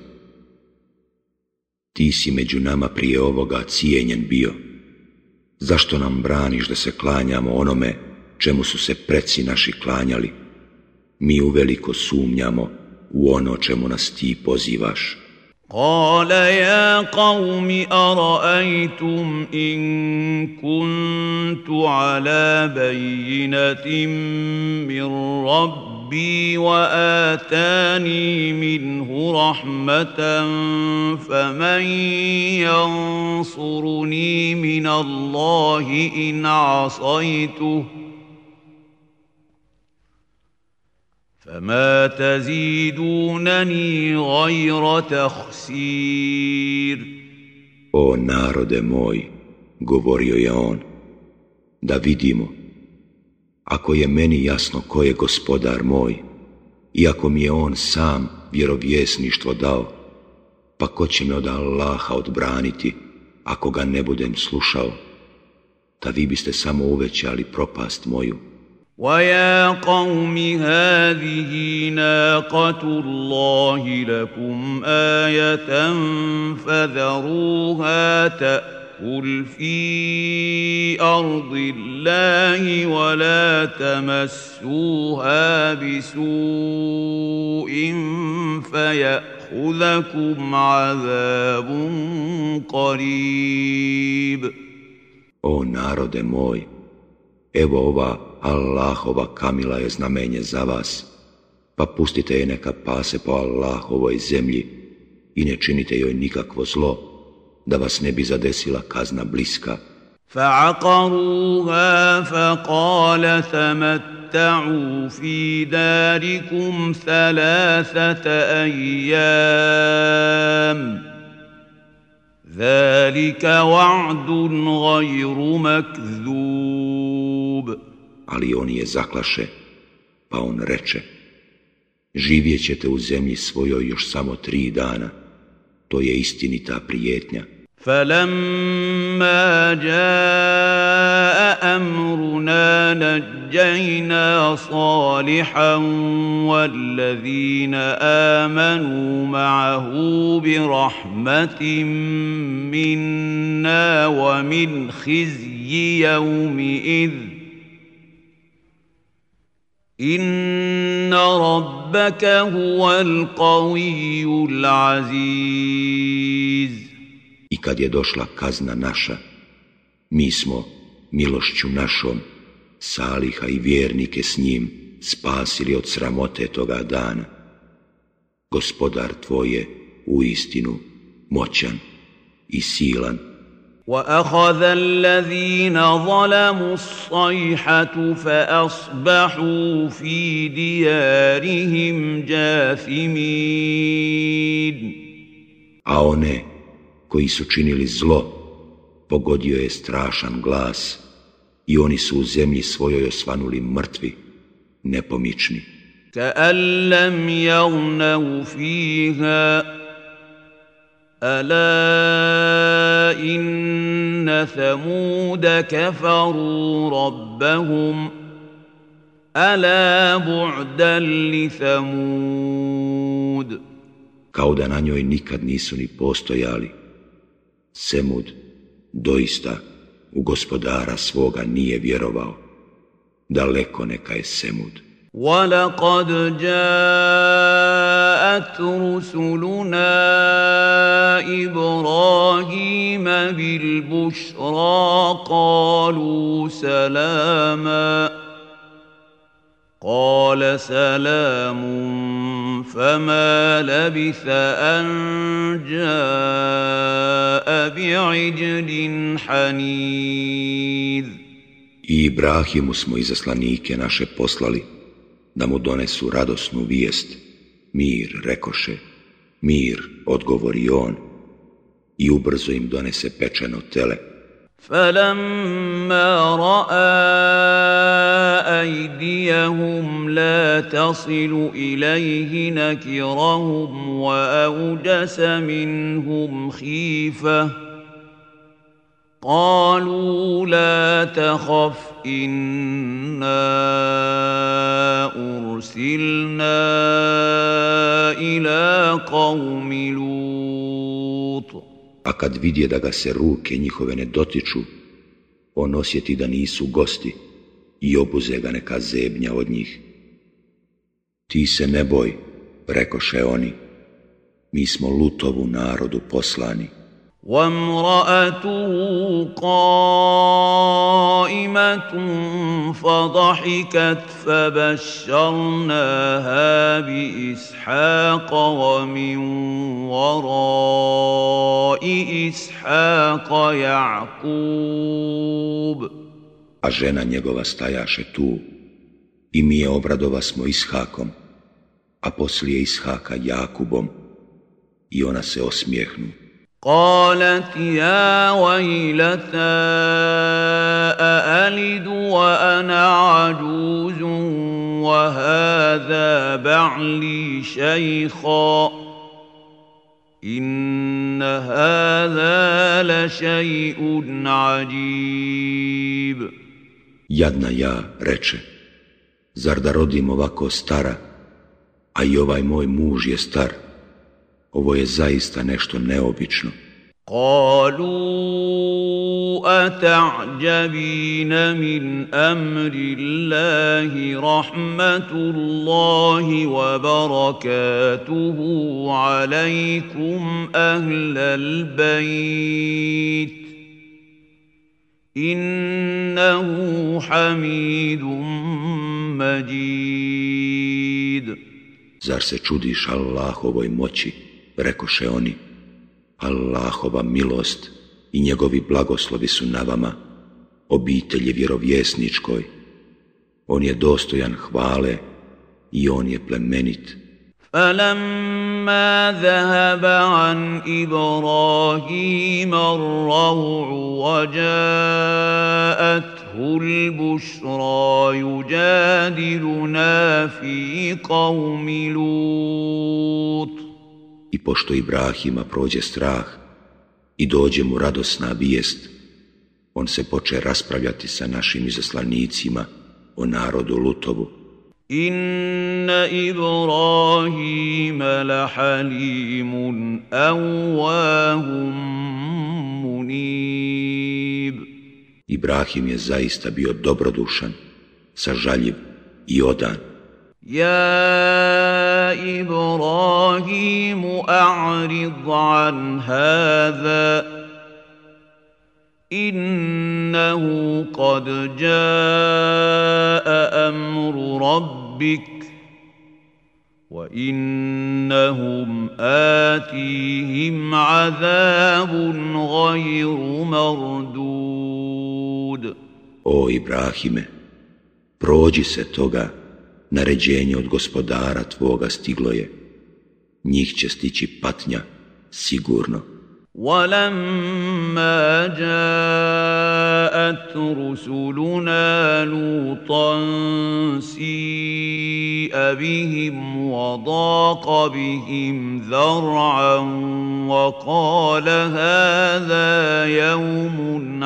ti si među nama prije ovoga cijenjen bio. Zašto nam braniš da se klanjamo onome čemu su se preci naši klanjali? Mi uveliko sumnjamo u ono čemu nas ti pozivaš. قال يا قوم أرأيتم إن كنت على بينة من ربي وآتاني منه رحمة فمن ينصرني من الله إن عصيته فما تزيدونني غير تخسير. O narode moj, govorio je on, da vidimo, ako je meni jasno ko je Gospodar moj, i ako mi je on sam vjerovjesništvo dao, pa ko će me od Allaha odbraniti ako ga ne budem slušao, da vi biste samo uvećali propast moju. وَيَا قَوْمِ هَذِهِ نَاقَةُ اللَّهِ لَكُمْ آيَةً فَذَرُوهَا تَأْكُلْ فِي أَرْضِ اللَّهِ وَلَا تَمَسُّوهَا بِسُوءٍ فَيَأْخُذَكُمْ عَذَابٌ قَرِيبٌ. O narode moj, evo ova Allahova kamila je znamenje za vas, pa pustite je neka pase po Allahovoj zemlji i ne činite joj nikakvo zlo, da vas ne bi zadesila kazna bliska. فَعَقَرُوهَا فَقَالَ تَمَتَّعُوا فِي دَارِكُمْ ثَلَاثَةَ أَيَّامٍ ذَلِكَ وَعْدٌ غَيْرُ مَكْذُوبٍ. Ali oni je zaklaše, pa on reče, živjet ćete u zemlji svojoj još samo tri dana, to je istinita prijetnja. فَلَمَّا جَاءَ أَمْرُنَا نَجَّيْنَا صَالِحًا وَالَّذِينَ آمَنُوا مَعَهُ بِرَحْمَةٍ مِنَّا وَمِنْ خِزْيِ يَوْمِئِذٍ إِنَّ رَبَّكَ هُوَ الْقَوِيُّ الْعَزِيزُ. I kad je došla kazna naša, mi smo milošću našom Saliha i vjernike s njim spasili od sramote toga dana. Gospodar tvoj je uistinu moćan i silan. وَأَخَذَ الَّذِينَ ظَلَمُوا الصَّيْحَةُ فَأَصْبَحُوا فِي دِيَارِهِمْ جَاثِمِينَ. A one koji su činili zlo, pogodio je strašan glas i oni su u zemlji svojoj osvanuli mrtvi, nepomični. كأن لم يغنوا فيها ألا إن ثمود كفروا ربهم ألا بعدا لثمود. Kao da na njoj nikad nisu ni postojali. Semud doista u gospodara svoga nije vjerovao. Daleko neka je Semud. وَلَقَدْ جَاءَتْ رُسُلُنَا إِبْرَاهِيمَ بِالْبُشْرَى قَالُوا سَلَامًا قَالَ سَلَامٌ فَمَا لَبِثَ أَنْ جَاءَ بِعِجْلٍ حَنِيذٍ. I Ibrahimu smo izaslanike naše poslali, da mu donesu radosnu vijest. Mir, rekoše, mir, odgovori on, i ubrzo im donese pečeno tele. فَلَمَّا رَأَى أَيْدِيَهُمْ لَا تَصِلُ إِلَيْهِ نَكِرَهُمْ وَأَوْجَسَ مِنْهُمْ خِيفَةً قَالُوا لَا تَخَفْ إِنَّا أُرْسِلْنَا إِلَى قَوْمِ لُوطٍ. A kad vidje da ga se ruke njihove ne dotiču, on osjeti da nisu gosti i obuze ga neka zebnja od njih. Ti se ne boj, rekoše oni, mi smo Lutovu narodu poslani. وَامْرَأَتُهُ قَائِمَةٌ فَضَحِكَتْ فَبَشَّرْنَاهَا بِإِسْحَاقَ وَمِنْ وَرَاءِ إِسْحَاقَ يَعْقُوبَ. A žena njegova stajaše tu, i mi je obradovasmo Ishakom, a poslije Ishaka Jakubom, i ona se osmijehnu. قالت يا ويلتى أألد وأنا عجوز وهذا بعلي شيخا إن هذا لشيء عجيب. Jadna ja, reče, zar da rodim ovako stara, a i ovaj moj muž je star. Ovo je zaista nešto neobično. قالوا أتعجبين من أمر الله رحمة الله وبركاته عليكم أهل البيت إنه حميد مجيد. Zar se čudiš Allahovoj moći, rekoše oni, Allahova milost i njegovi blagoslovi su na vama, obitelji vjerovjesničkoj. On je dostojan hvale i on je plemenit. فَلَمَّا ذَهَبَ عَنْ إِبْرَاهِيمَ الرَّوْعُ وَجَاءَتْهُ الْبُشْرَى يُجَادِلُنَا فِي قَوْمِ لُوطٍ. I pošto Ibrahima prođe strah i dođe mu radosna vijest, on se poče raspravljati sa našim izaslanicima o narodu Lutovu. Inna Ibrahima lahalimun awwahum munib. Ibrahim je zaista bio dobrodušan, sažaljiv i odan. يا إبراهيم أعرض عن هذا إنه قد جاء أمر ربك وإنهم آتيهم عذاب غير مردود. O Ibrahime, prođi se toga, naređenje od gospodara tvoga stiglo je. Njih će stići patnja, sigurno. ولما جاءت رسلنا لوطا سيء بهم وضاق بهم ذرعا وقال هذا يوم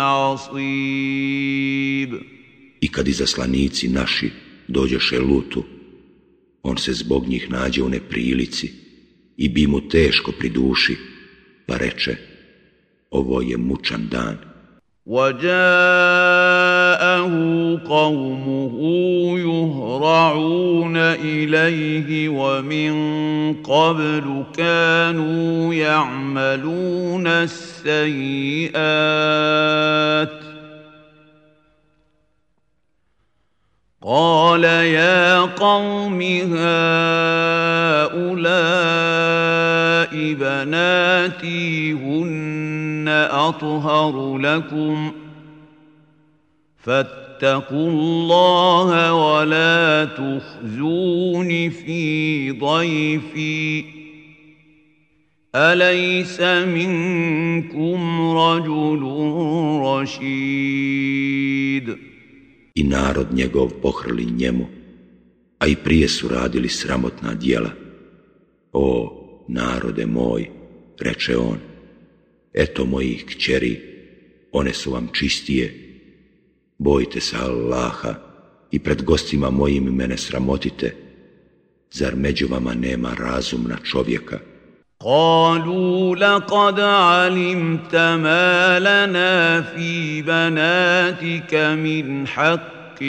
عصيب. I kad izaslanici naši dođoše Lutu, on se zbog njih nađe u neprilici i bi mu teško pri duši, pa reče, ovo je mučan dan. وَجَاءَهُ قَوْمُهُ يُهْرَعُونَ إِلَيْهِ وَمِنْ قَبْلُ كَانُوا يَعْمَلُونَ السَّيِّئَاتِ قال يا قوم هؤلاء بناتي هن أطهر لكم فاتقوا الله ولا تخزون في ضيفي أليس منكم رجل رشيد. I narod njegov pohrli njemu, a i prije su radili sramotna djela. O, narode moj, reče on, eto mojih kćeri, one su vam čistije. Bojte se Allaha i pred gostima mojim mene sramotite. Zar među vama nema razumna čovjeka? قالوا لقد علمت ما لنا في بناتك من حق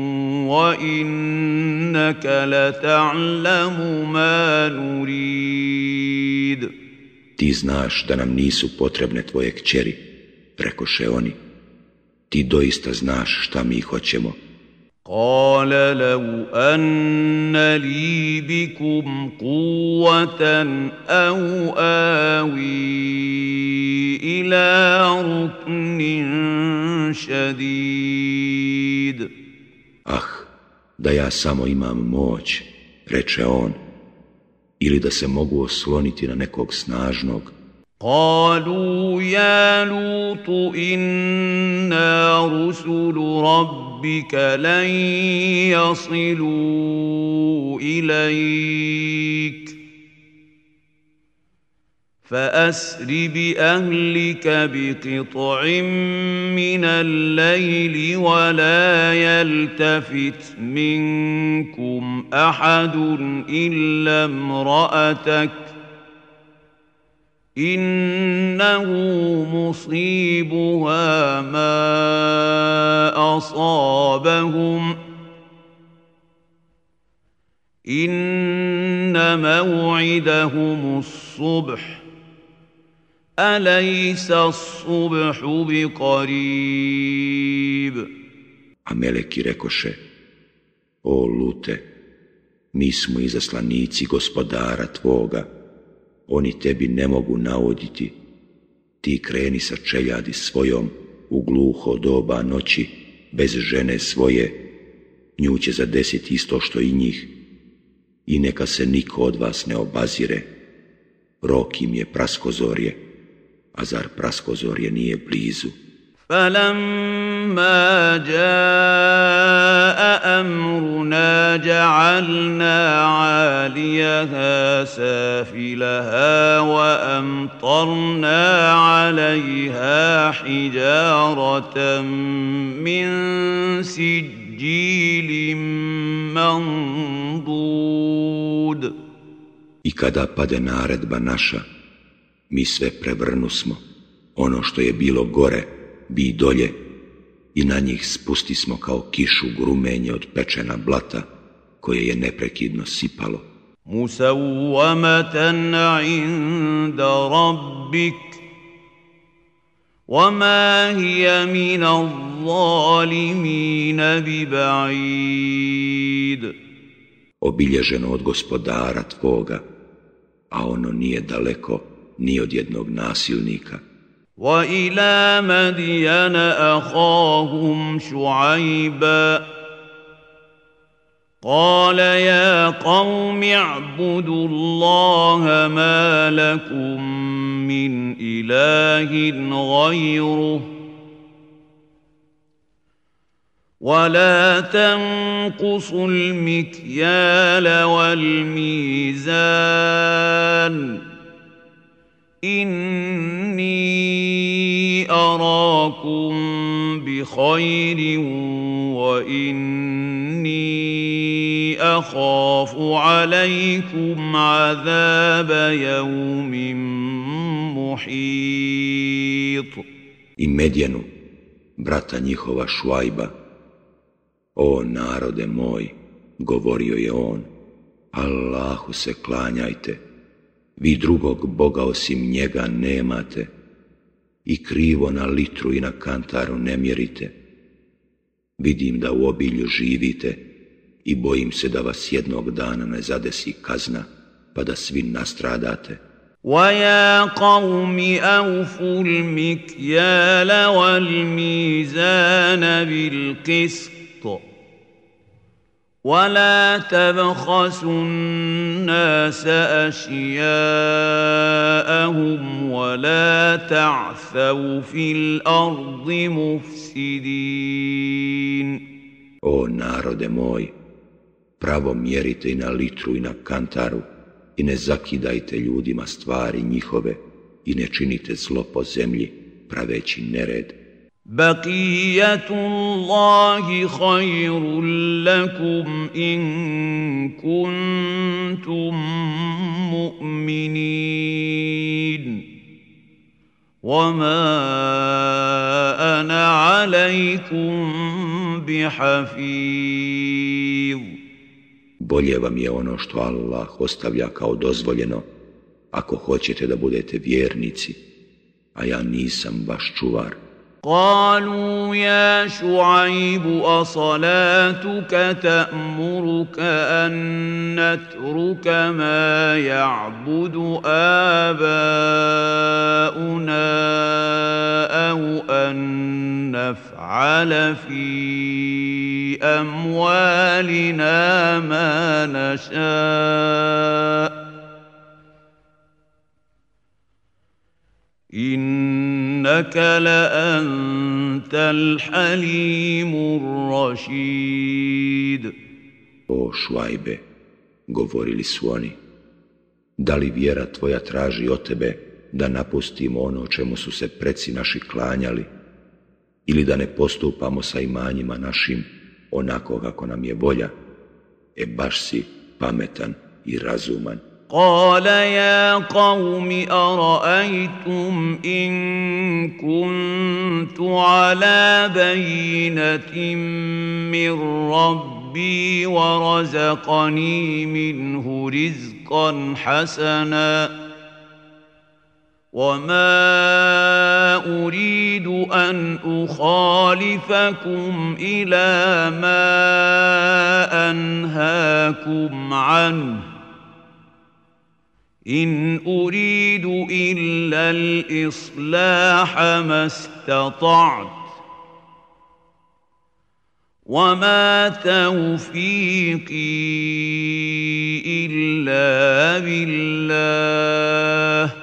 وإنك لتعلم ما نريد. Ti znaš da nam nisu potrebne tvoje kćeri, rekoše oni. Ti doista znaš šta mi hoćemo. قال لو أن لي بكم قوة أو آوي إلى ركن شديد. Ah, da ja samo imam moć, reče on, ili da se mogu osloniti na nekog snažnog. قالوا يا لوط إنا رسل ربك لن يصلوا إليك فأسر بأهلك بقطع من الليل ولا يلتفت منكم أحد إلا امرأتك إنه مصيبها ما أصابهم إن موعدهم الصبح أليس الصبح بقريب. A meleki rekoše, o Lute, mi smo izaslanici gospodara tvoga, oni tebi ne mogu nauditi, ti kreni sa čeljadi svojom u gluho doba noći, bez žene svoje, nju će zadesiti isto što i njih, i neka se niko od vas ne obazire, rok im je praskozorje, a zar praskozorje nije blizu. فلما جاء أمرنا جعلنا عاليها سافلها وأمطرنا عليها حجارة من سجيل منضود. I kada pade naredba naša, mi sve prevrnusmo, ono što je bilo gore, bi dolje, i na njih spustismo kao kišu grumenje od pečena blata, koje je neprekidno sipalo. Musawwamatan inda rabbik, wama hiya min az-zalimina biba'id. Obilježeno od gospodara tvoga, a ono nije daleko ni od jednog nasilnika. وَإِلَى مَدْيَنَ أَخَاهُمْ شُعَيْبًا قال يا قوم اعبدوا الله ما لكم من إله غيره ولا تنقصوا المكيال والميزان إني أراكم بخير وإني أخاف عليكم عذاب يوم محيط. I Medjenu, brata njihova Šuajba: O narode moj, govorio je on, Allahu se klanjajte, vi drugog Boga osim njega nemate i krivo na litru i na kantaru ne mjerite. Vidim da u obilju živite i bojim se da vas jednog dana ne zadesi kazna pa da svi nastradate. وَيَا قَوْمِ أَوْفُوا الْمِكْيَالَ وَالْمِيزَانَ بِالْقِسْطِ وَلَا تَبْخَسُوا النَّاسَ أَشْيَاءَهُمْ وَلَا تَعْثَوْا فِي الْأَرْضِ مُفْسِدِينَ. O narode moj, pravo mjerite i na litru i na kantaru i ne zakidajte ljudima stvari njihove i ne činite zlo po zemlji praveći nered. بقية الله خير لكم إن كنتم مؤمنين وما أنا عليكم بحفيظ. Bolje vam je ono što Allah ostavlja kao dozvoljeno, ako hoćete da budete vjernici, a ja nisam vaš čuvar. قالوا يا شعيب أصلاتك تأمرك أن نترك ما يعبد آباؤنا أو أن نفعل في أموالنا ما نشاء إنك لأنت الحليم الرشيد. O Šuajbe, govorili su oni, da li vjera tvoja traži od tebe da napustimo ono čemu su se preci naši klanjali ili da ne postupamo sa imanjima našim onako kako nam je volja? E baš si pametan i razuman. قال يا قوم أرأيتم إن كنت على بينة من ربي ورزقني منه رزقا حسنا وما أريد أن أخالفكم إلى ما أنهاكم عنه إن أريد إلا الإصلاح ما استطعت وما توفيقي إلا بالله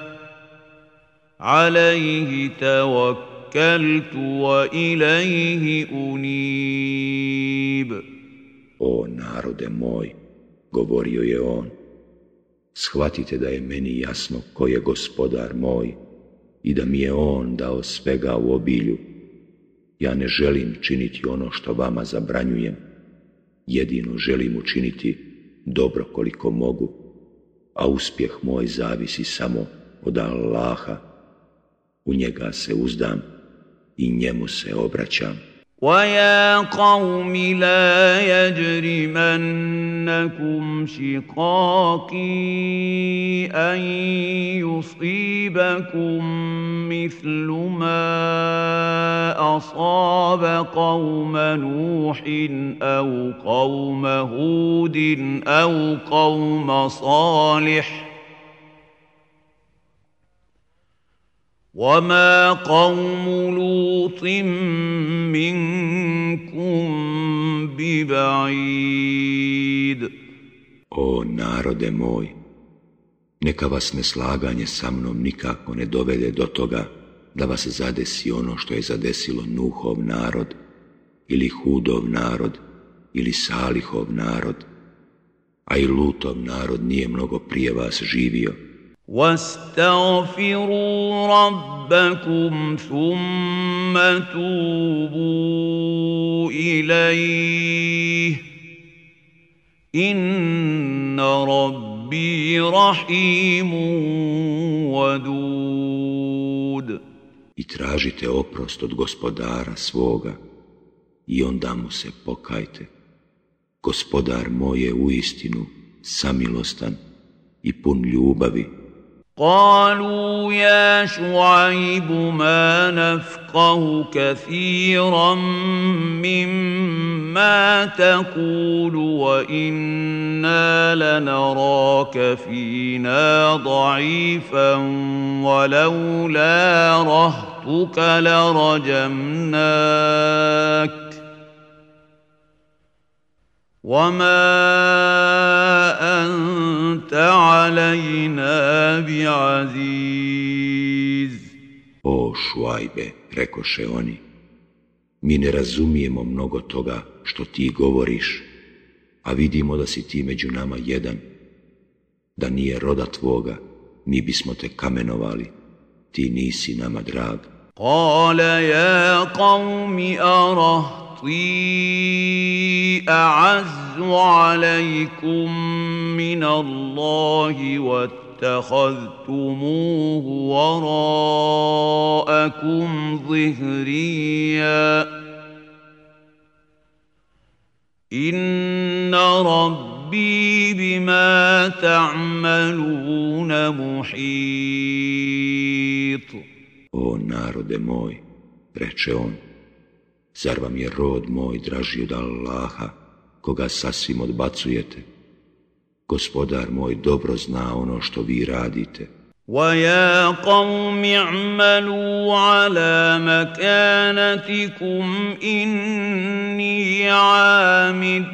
عليه توكلت وإليه أنيب. O narode moj, govorio je on, shvatite da je meni jasno ko je gospodar moj i da mi je on dao svega u obilju. Ja ne želim činiti ono što vama zabranjujem, jedino želim učiniti dobro koliko mogu, a uspjeh moj zavisi samo od Allaha. U njega se uzdam i njemu se obraćam. وَيَا قَوْمِ لَا يَجْرِمَنَّكُمْ شِقَاقِي أَن يُصِيبَكُم مِّثْلُ مَا أَصَابَ قَوْمَ نُوحٍ أَوْ قَوْمَ هُودٍ أَوْ قَوْمَ صَالِحٍ وَمَا قَوْمُ لُوطٍ مِّنكُم بِبَعِيدٍ. O narode moj, neka vas neslaganje sa mnom nikako ne dovede do toga da vas zadesi ono što je zadesilo Nuhov narod, ili Hudov narod, ili Salihov narod, a i Lutov narod nije mnogo prije vas živio. واستغفروا ربكم ثم توبوا إليه إن ربي رحيم ودود. I tražite oprost od gospodara svoga i onda mu se pokajte. Gospodar moj je uistinu samilostan i pun ljubavi. قالوا يا شعيب ما نفقه كثيرا مما تقول وإنا لنراك فينا ضعيفا ولولا رهطك لرجمناك وما أنت علينا بعزيز. O Šuajbe, rekoše oni, mi ne razumijemo mnogo toga što ti govoriš, a vidimo da si ti među nama jedan. Da nije roda tvoga, mi bismo te kamenovali, ti nisi nama drag. قال يا قوم أرهطي أعز عليكم من الله واتخذتموه وراءكم ظهريا إن ربي بما تعملون محيط. O narode moj, reče on, zar vam je rod moj draži od Allaha, koga sasvim odbacujete? Gospodar moj dobro zna ono što vi radite. وَيَا قَوْمِ اعْمَلُوا عَلَى مَكَانَتِكُمْ إِنِّي عَامِلٌ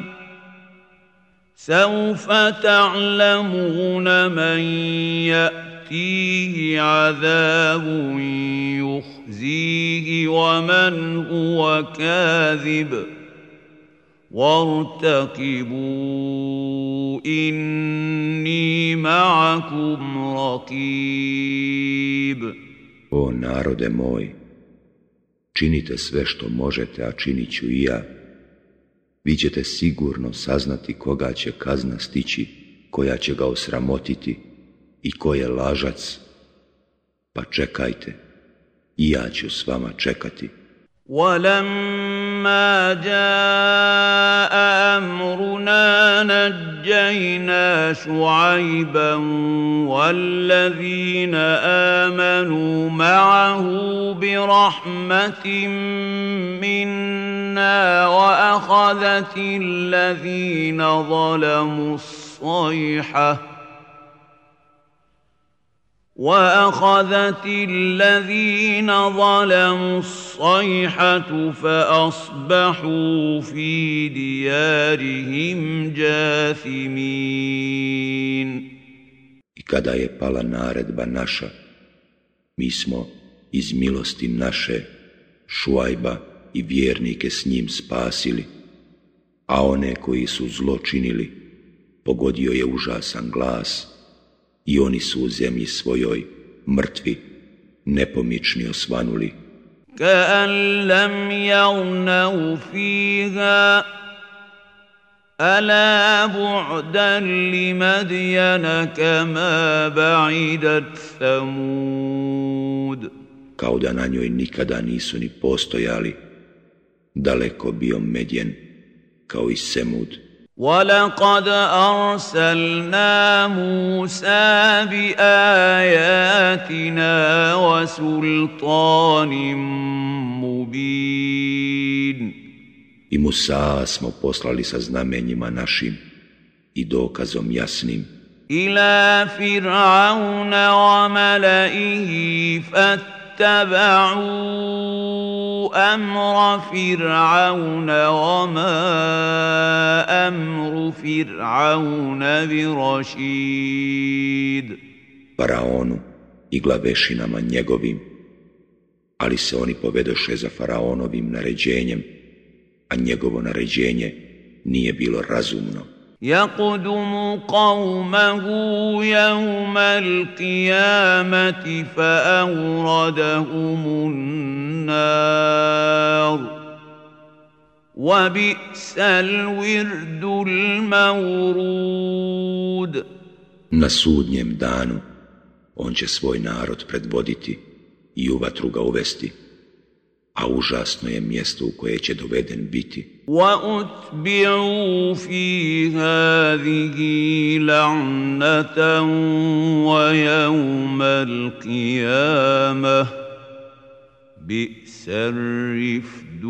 سَوْفَ تَعْلَمُونَ مَنْ يَأْتِيهِ عَذَابٌ يُخْزِيهِ وَمَنْ هُوَ كَاذِبٌ وَارْتَقِبُوا إِنِّي مَعَكُمْ رَقِيبٌ. O narode moj, činite sve što možete, a činit ću i ja. Vi ćete sigurno saznati koga će kazna stići, koja će ga osramotiti i ko je lažac. Pa čekajte, i ja ću s vama čekati. وَلَمَّا جَاءَ أَمْرُنَا نَجَّيْنَا شُعَيْبًا وَالَّذِينَ آمَنُوا مَعَهُ بِرَحْمَةٍ مِنَّا وَأَخَذَتِ الَّذِينَ ظَلَمُوا الصَّيْحَةُ وَأَخَذَتِ الَّذِينَ ظَلَمُوا الصَّيْحَةُ فَأَصْبَحُوا فِي دِيَارِهِمْ جَاثِمِينَ. I kada je pala naredba naša, mi smo iz milosti naše Šuajba i vjernike s njim spasili, a one koji su zlo činili pogodio je užasan glas i oni su u zemlji svojoj mrtvi, nepomični osvanuli. كَأَنْ لَمْ يَغْنَوْا فِيهَا أَلَا بُعْدًا لِمَدْيَنَ كَمَا بَعِدَتْ ثَمُودُ. Kao da na njoj nikada nisu ni postojali, daleko bio Medjen, kao i Semud. وَلَقَدْ أَرْسَلْنَا مُوسَى بِآيَاتِنَا وَسُلْطَانٍ مُبِينٍ. I Musa smo poslali sa znamenjima našim i dokazom jasnim. إِلَى فِرْعَوْنَ وَمَلَئِهِ فَاتَّبَعُوا اتبعوا أمر فرعون وما أمر فرعون برشيد. Faraonu i glavešinama njegovim, ali se oni povedoše za faraonovim naređenjem, a njegovo naređenje nije bilo razumno. يقدم قومه يوم القيامة فأوردهم النار وبئس الورد المورود. Na sudnjem danu on će svoj narod predvoditi i u vatru ga uvesti, a užasno je mjesto u koje će doveden biti. وَأُتْبِعُوا فِي هَذِهِ لَعْنَةً وَيَوْمَ الْقِيَامَةِ بِئْسَ الرِّفْدُ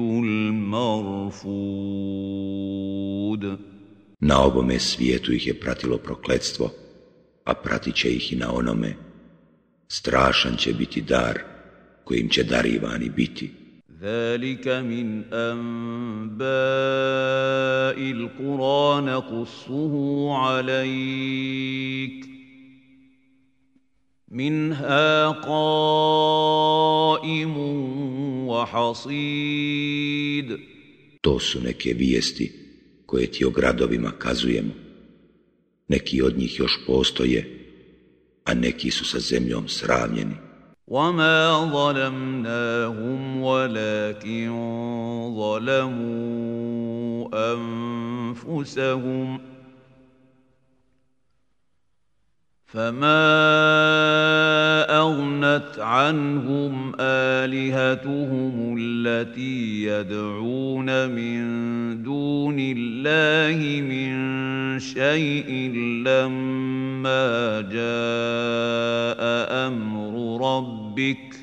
الْمَرْفُودُ. Na ovome svijetu ih je pratilo prokletstvo, a pratit će ih i na onome. Strašan će biti dar kojim će darivani biti. ذلك من أنباء القرى نقصه عليك منها قائم وحصيد. To su neke vijesti koje ti o gradovima kazujemo. Neki od njih još postoje, a neki su sa zemljom sravnjeni. وَمَا ظَلَمْنَاهُمْ وَلَكِنْ ظَلَمُوا أَنفُسَهُمْ فَمَا أَغْنَتْ عَنْهُمْ آلِهَتُهُمُ الَّتِي يَدْعُونَ مِنْ دُونِ اللَّهِ مِنْ شَيْءٍ لَمَّا جَاءَ أَمْرُ رَبِّكَ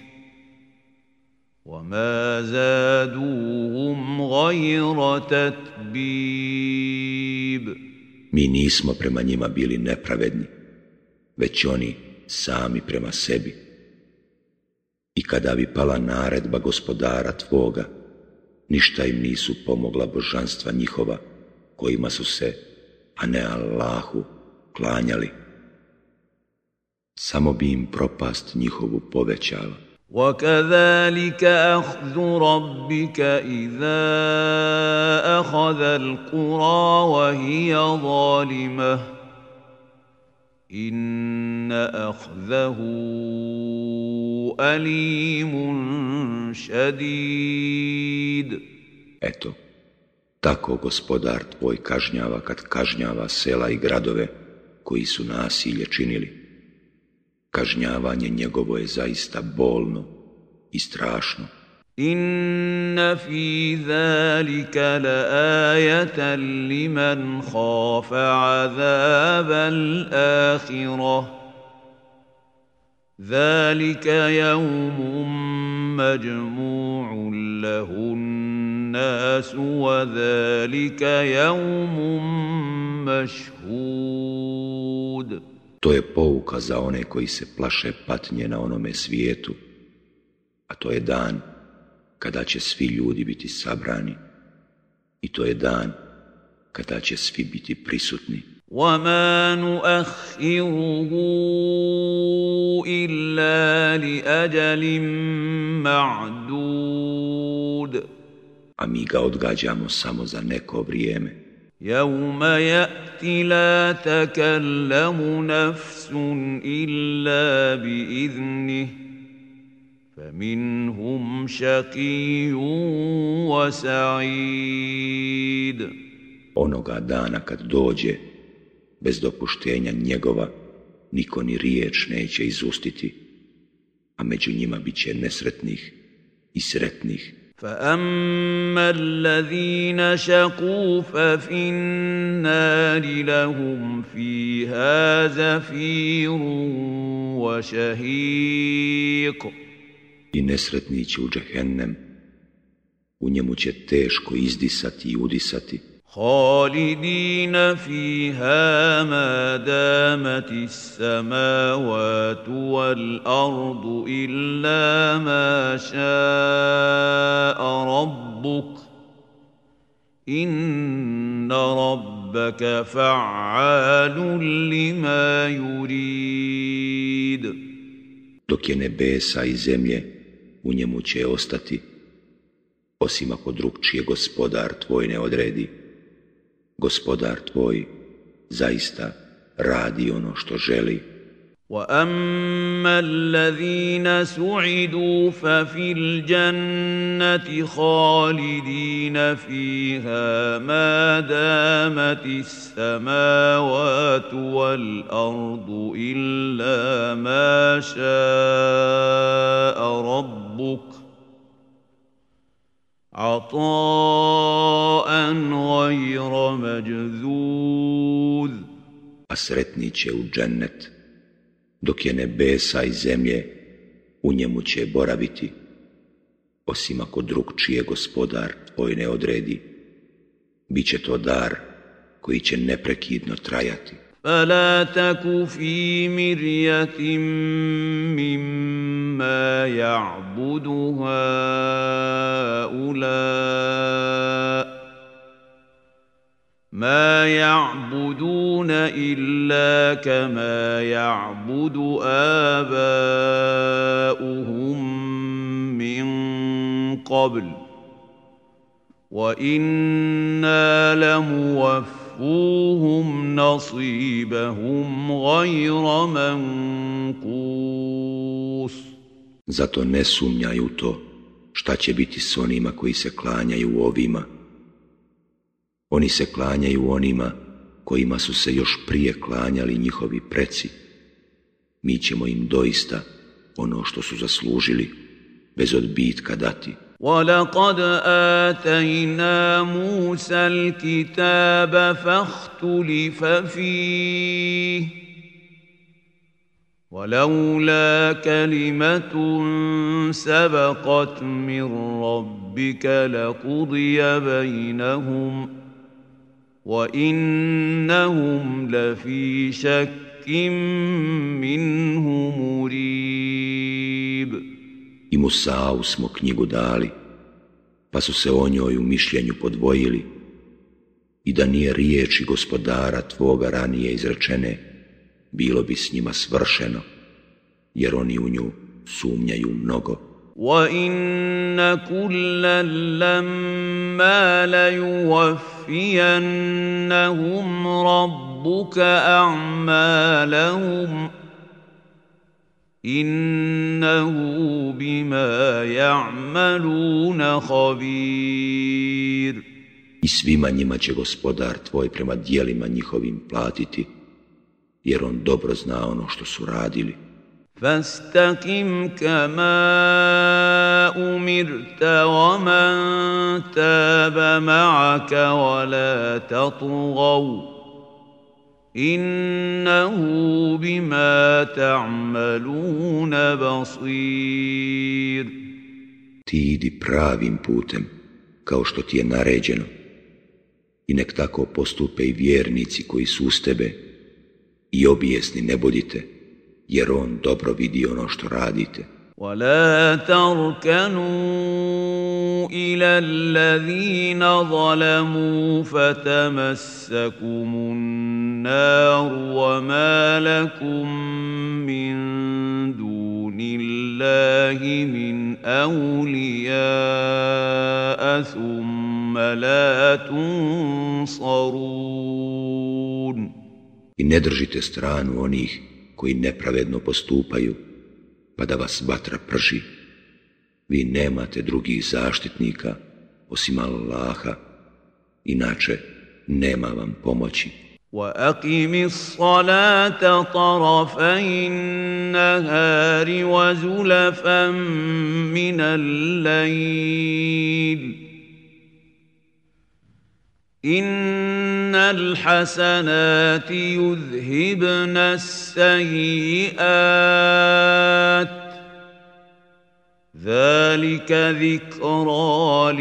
وَمَا زَادُوهُمْ غَيْرَ تَتْبِيبٍ. Mi nismo prema njima bili nepravedni, već oni sami prema sebi. I kada bi pala naredba gospodara tvoga, ništa im nisu pomogla božanstva njihova, kojima su se, a ne Allahu, klanjali. Samo bi im propast njihovu povećala. وَكَذَلِكَ أَخْذُ رَبِّكَ إِذَا أَخَذَ الْقُرَى وَهِيَ ظَالِمَةٌ إِنَّ أَخْذَهُ أَلِيمٌ شَدِيدٌ. Eto, tako gospodar tvoj kažnjava kad kažnjava sela i gradove koji su nasilje činili. Kažnjavanje njegovo je zaista bolno i strašno. Inna fi zalika laayatan liman khafa azabal akhirah. Zalika yawmun majmu'un lahun nasu wa zalika yawmun mashhud. To je pouka za one koji se plaše patnje na onome svijetu, a to je dan kada će svi ljudi biti sabrani i to je dan kada će svi biti prisutni. وَمَا نُؤَخِّرُهُ إِلَّا لِأَجَلٍ مَّعْدُودٍ. A mi ga odgađamo samo za neko vrijeme. يَوْمَ يَأْتِ لَا تَكَلَّمُ نَفْسٌ إِلَّا بِإِذْنِهِ فَمِنْهُمْ شَقِيٌّ وَسَعِيدٌ. Onoga dana kad dođe, bez dopuštenja njegova, niko ni riječ neće izustiti, a među njima bit će nesretnih i sretnih. فَأَمَّا الَّذِينَ شَقُوا فَفِي النَّارِ لَهُمْ فِيهَا زَفِيرٌ وَشَهِيقٌ. I nesretni će u džehennem, u njemu će teško izdisati i udisati. خالدين فيها ما دامت السماوات والأرض إلا ما شاء ربك إن ربك فعال لما يريد. Dok je nebesa i zemlje, u njemu će ostati, osim ako drugčije gospodar tvoj ne odredi. Gospodar tvoj zaista radi ono što želi. وَأَمَّا الَّذِينَ سُعِدُوا فَفِي الْجَنَّةِ خَالِدِينَ فِيهَا مَا دَامَتِ السَّمَاوَاتُ وَالْأَرْضُ إِلَّا مَا شَاءَ رَبُّكَ عَطَاءً غَيْرَ مَجْذُوذٍ. A sretni će u džennet, dok je nebesa i zemlje, u njemu će boraviti, osim ako drugčije gospodar tvoj ne odredi. Biće to dar koji će neprekidno trajati. فَلَا تَكُ فِي مِرْيَةٍ مِّمَّا يَعْبُدُ هَؤُلَاءِ مَا يَعْبُدُونَ إِلَّا كَمَا يَعْبُدُ آبَاؤُهُم مِّن قَبْلُ وَإِنَّا لَمُوَفُّوهُمْ نَصِيبَهُمْ غَيْرَ مَنقُوصٍ. Zato ne sumnjaj u to šta će biti s onima koji se klanjaju ovima. Oni se klanjaju onima kojima su se još prije klanjali njihovi preci. Mi ćemo im doista ono što su zaslužili bez odbitka dati. وَلَقَدْ آتَيْنَا مُوسَى الْكِتَابَ فَاخْتُلِفَ فِيهِ وَلَوْلَا كَلِمَةٌ سَبَقَتْ مِنْ رَبِّكَ لَقُضِيَ بَيْنَهُمْ وَإِنَّهُمْ لَفِي شَكٍّ مِّنْهُ مُرِيبٍ. I Musau smo knjigu dali, pa su se o njoj u mišljenju podvojili, i da nije riječi gospodara tvoga ranije izrečene, bilo bi s njima svršeno, jer oni u nju sumnjaju mnogo. وَإِنَّ كُلًّا لَّمَّا لَيُوَفِّيَنَّهُمْ رَبُّكَ أَعْمَالَهُمْ إِنَّهُ بِمَا يَعْمَلُونَ خَبِيرٌ. I svima njima će gospodar tvoj prema djelima njihovim platiti, jer on dobro zna ono što su radili. فَاسْتَقِمْ كَمَا أُمِرْتَ وَمَنْ تَابَ مَعَكَ وَلَا تَطْغَوْا إِنَّهُ بِمَا تَعْمَلُونَ بَصِيرٌ. Ti idi pravim putem, kao što ti je naređeno, i nek tako postupe i vjernici koji su uz tebe, i obijesni ne budite, jer on dobro vidi ono što radite. وَلَا تَرْكَنُوا إِلَى الَّذِينَ ظَلَمُوا فَتَمَسَّكُمُ النَّارُ وَمَا لَكُم مِّن دُونِ اللَّهِ مِنْ أَوْلِيَاءَ ثُمَّ لَا تُنصَرُونَ. I ne držite stranu onih koji nepravedno postupaju, pa da vas vatra prži. Vi nemate drugih zaštitnika osim Allaha, inače nema vam pomoći. وَأَقِمِ الصَّلَاةَ طَرَفَيِ النَّهَارِ وَزُلَفًا مِّنَ اللَّيْلِ إِنَّ الْحَسَنَاتِ يُذْهِبْنَ السَّيِّئَاتِ ذلك ذكرى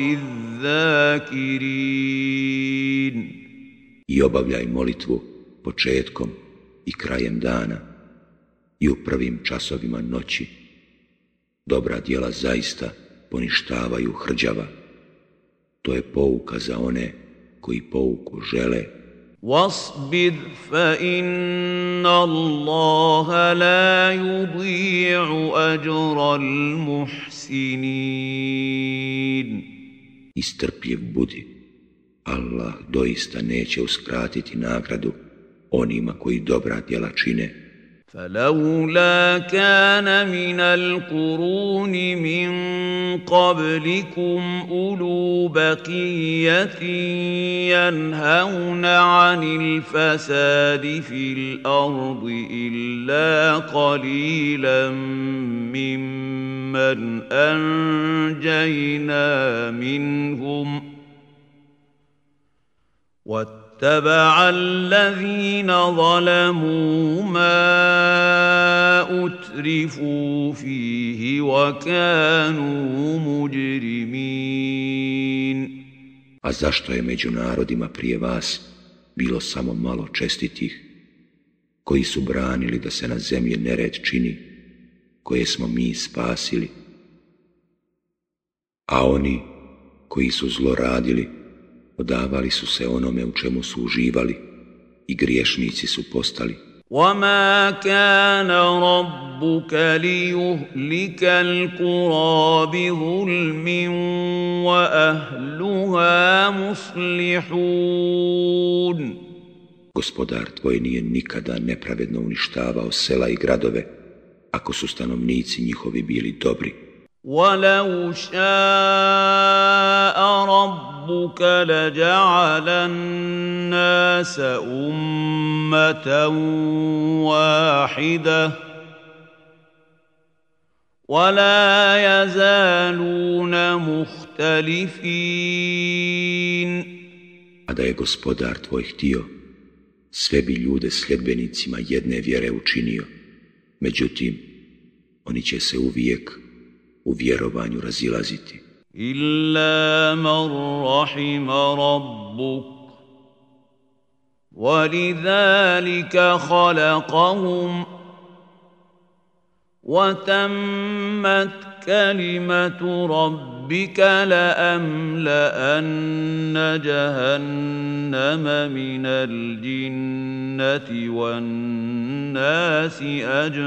للذاكرين. I obavljaj molitvu početkom i krajem dana i u prvim časovima noći. Dobra djela zaista poništavaju hrđava. To je pouka za one koji pouku žele. واصبر فإن الله لا يضيع أجر المحسنين. I strpljiv budi. Allah doista neće uskratiti nagradu onima koji dobra djela čine. فلولا كان من القرون من قبلكم أولو بقية ينهون عن الفساد في الأرض إلا قليلا ممن أنجينا منهم واتبع الذين ظلموا ما أترفوا فيه وكانوا مجرمين. A zašto je među narodima prije vas bilo samo malo čestitih, koji su branili da se na zemlji nered čini, koje smo mi spasili? A oni koji su zloradili, odavali su se onome u čemu su uživali i griješnici su postali. وَمَا كَانَ رَبُّكَ لِيُهْلِكَ الْقُرَى بِظُلْمٍ وَأَهْلُهَا مُصْلِحُونَ. Gospodar tvoj nije nikada nepravedno uništavao sela i gradove, ako su stanovnici njihovi bili dobri. وَلَوْ شَاءَ رَبُّكَ لَجَعَلَ النَّاسَ أُمَّةً وَاحِدَةً وَلَا يَزَالُونَ مُخْتَلِفِينَ. A da je Gospodar tvoj htio, sve bi ljude sljedbenicima jedne vjere učinio. Međutim, oni će se uvijek u vjerovanju razilaziti. Illa man rahima rabbuk, walidhalika khalaqahum, wa tammat kalimatu rabbika la amla'anna jahannama minal jinnati wan nasi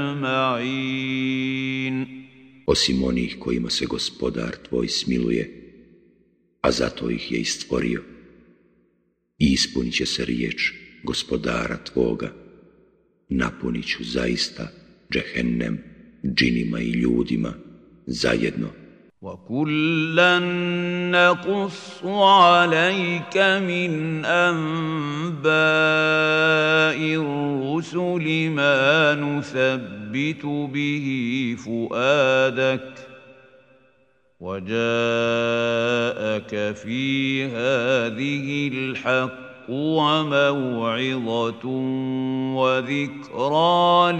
ajma'in. Osim onih kojima se Gospodar tvoj smiluje, a zato ih je i stvorio. I ispunit će se riječ Gospodara tvoga, napunit ću zaista džehennem džinima i ljudima zajedno. وَكُلًّا نَّقُصُّ عَلَيْكَ مِنْ أَنبَاءِ الرُّسُلِ مَا نُثَبِّتُ بِهِ فُؤَادَكَ وَجَاءَكَ فِي هَٰذِهِ الْحَقُّ وَمَوْعِظَةٌ وَذِكْرَىٰ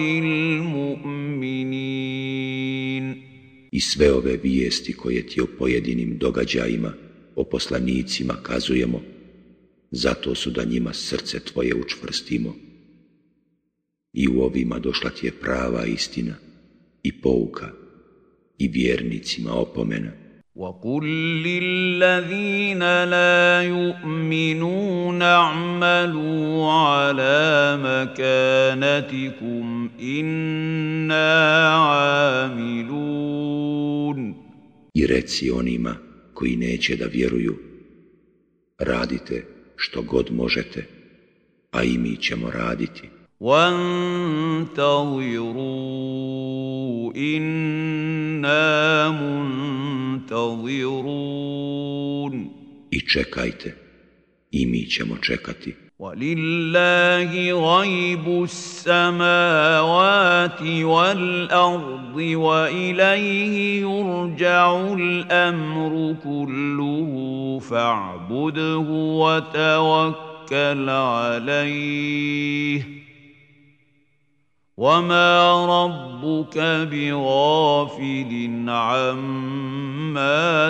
لِلْمُؤْمِنِينَ. I sve ove vijesti koje ti o pojedinim događajima, o poslanicima kazujemo, zato su da njima srce tvoje učvrstimo. I u ovima došla ti je prava istina i pouka i vjernicima opomena. وَقُلْ لِلَّذِينَ لَا يُؤْمِنُونَ اعْمَلُوا عَلَى مَكَانَتِكُمْ إِنَّا عَامِلُونَ. I reci onima koji neće da vjeruju, radite što god možete, a i mi ćemo raditi. وَانْتَظِرُوا إِنَّا مُنْتَظِرُونَ. I čekajte, i mi ćemo čekati. وَلِلَّهِ غَيْبُ السَّمَاوَاتِ وَالْأَرْضِ وَإِلَيْهِ يُرْجَعُ الْأَمْرُ كُلُّهُ فَاعْبُدْهُ وَتَوَكَّلْ عَلَيْهِ وَمَا رَبُّكَ بِغَافِلٍ عَمَّا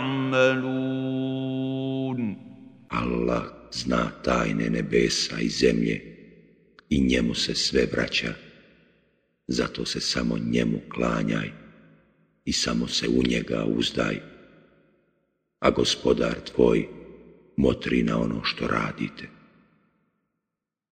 تَعْمَلُونَ Allah zna tajne nebesa i zemlje i njemu se sve vraća, zato se samo njemu klanjaj i samo se u njega uzdaj, a Gospodar tvoj motri na ono što radite.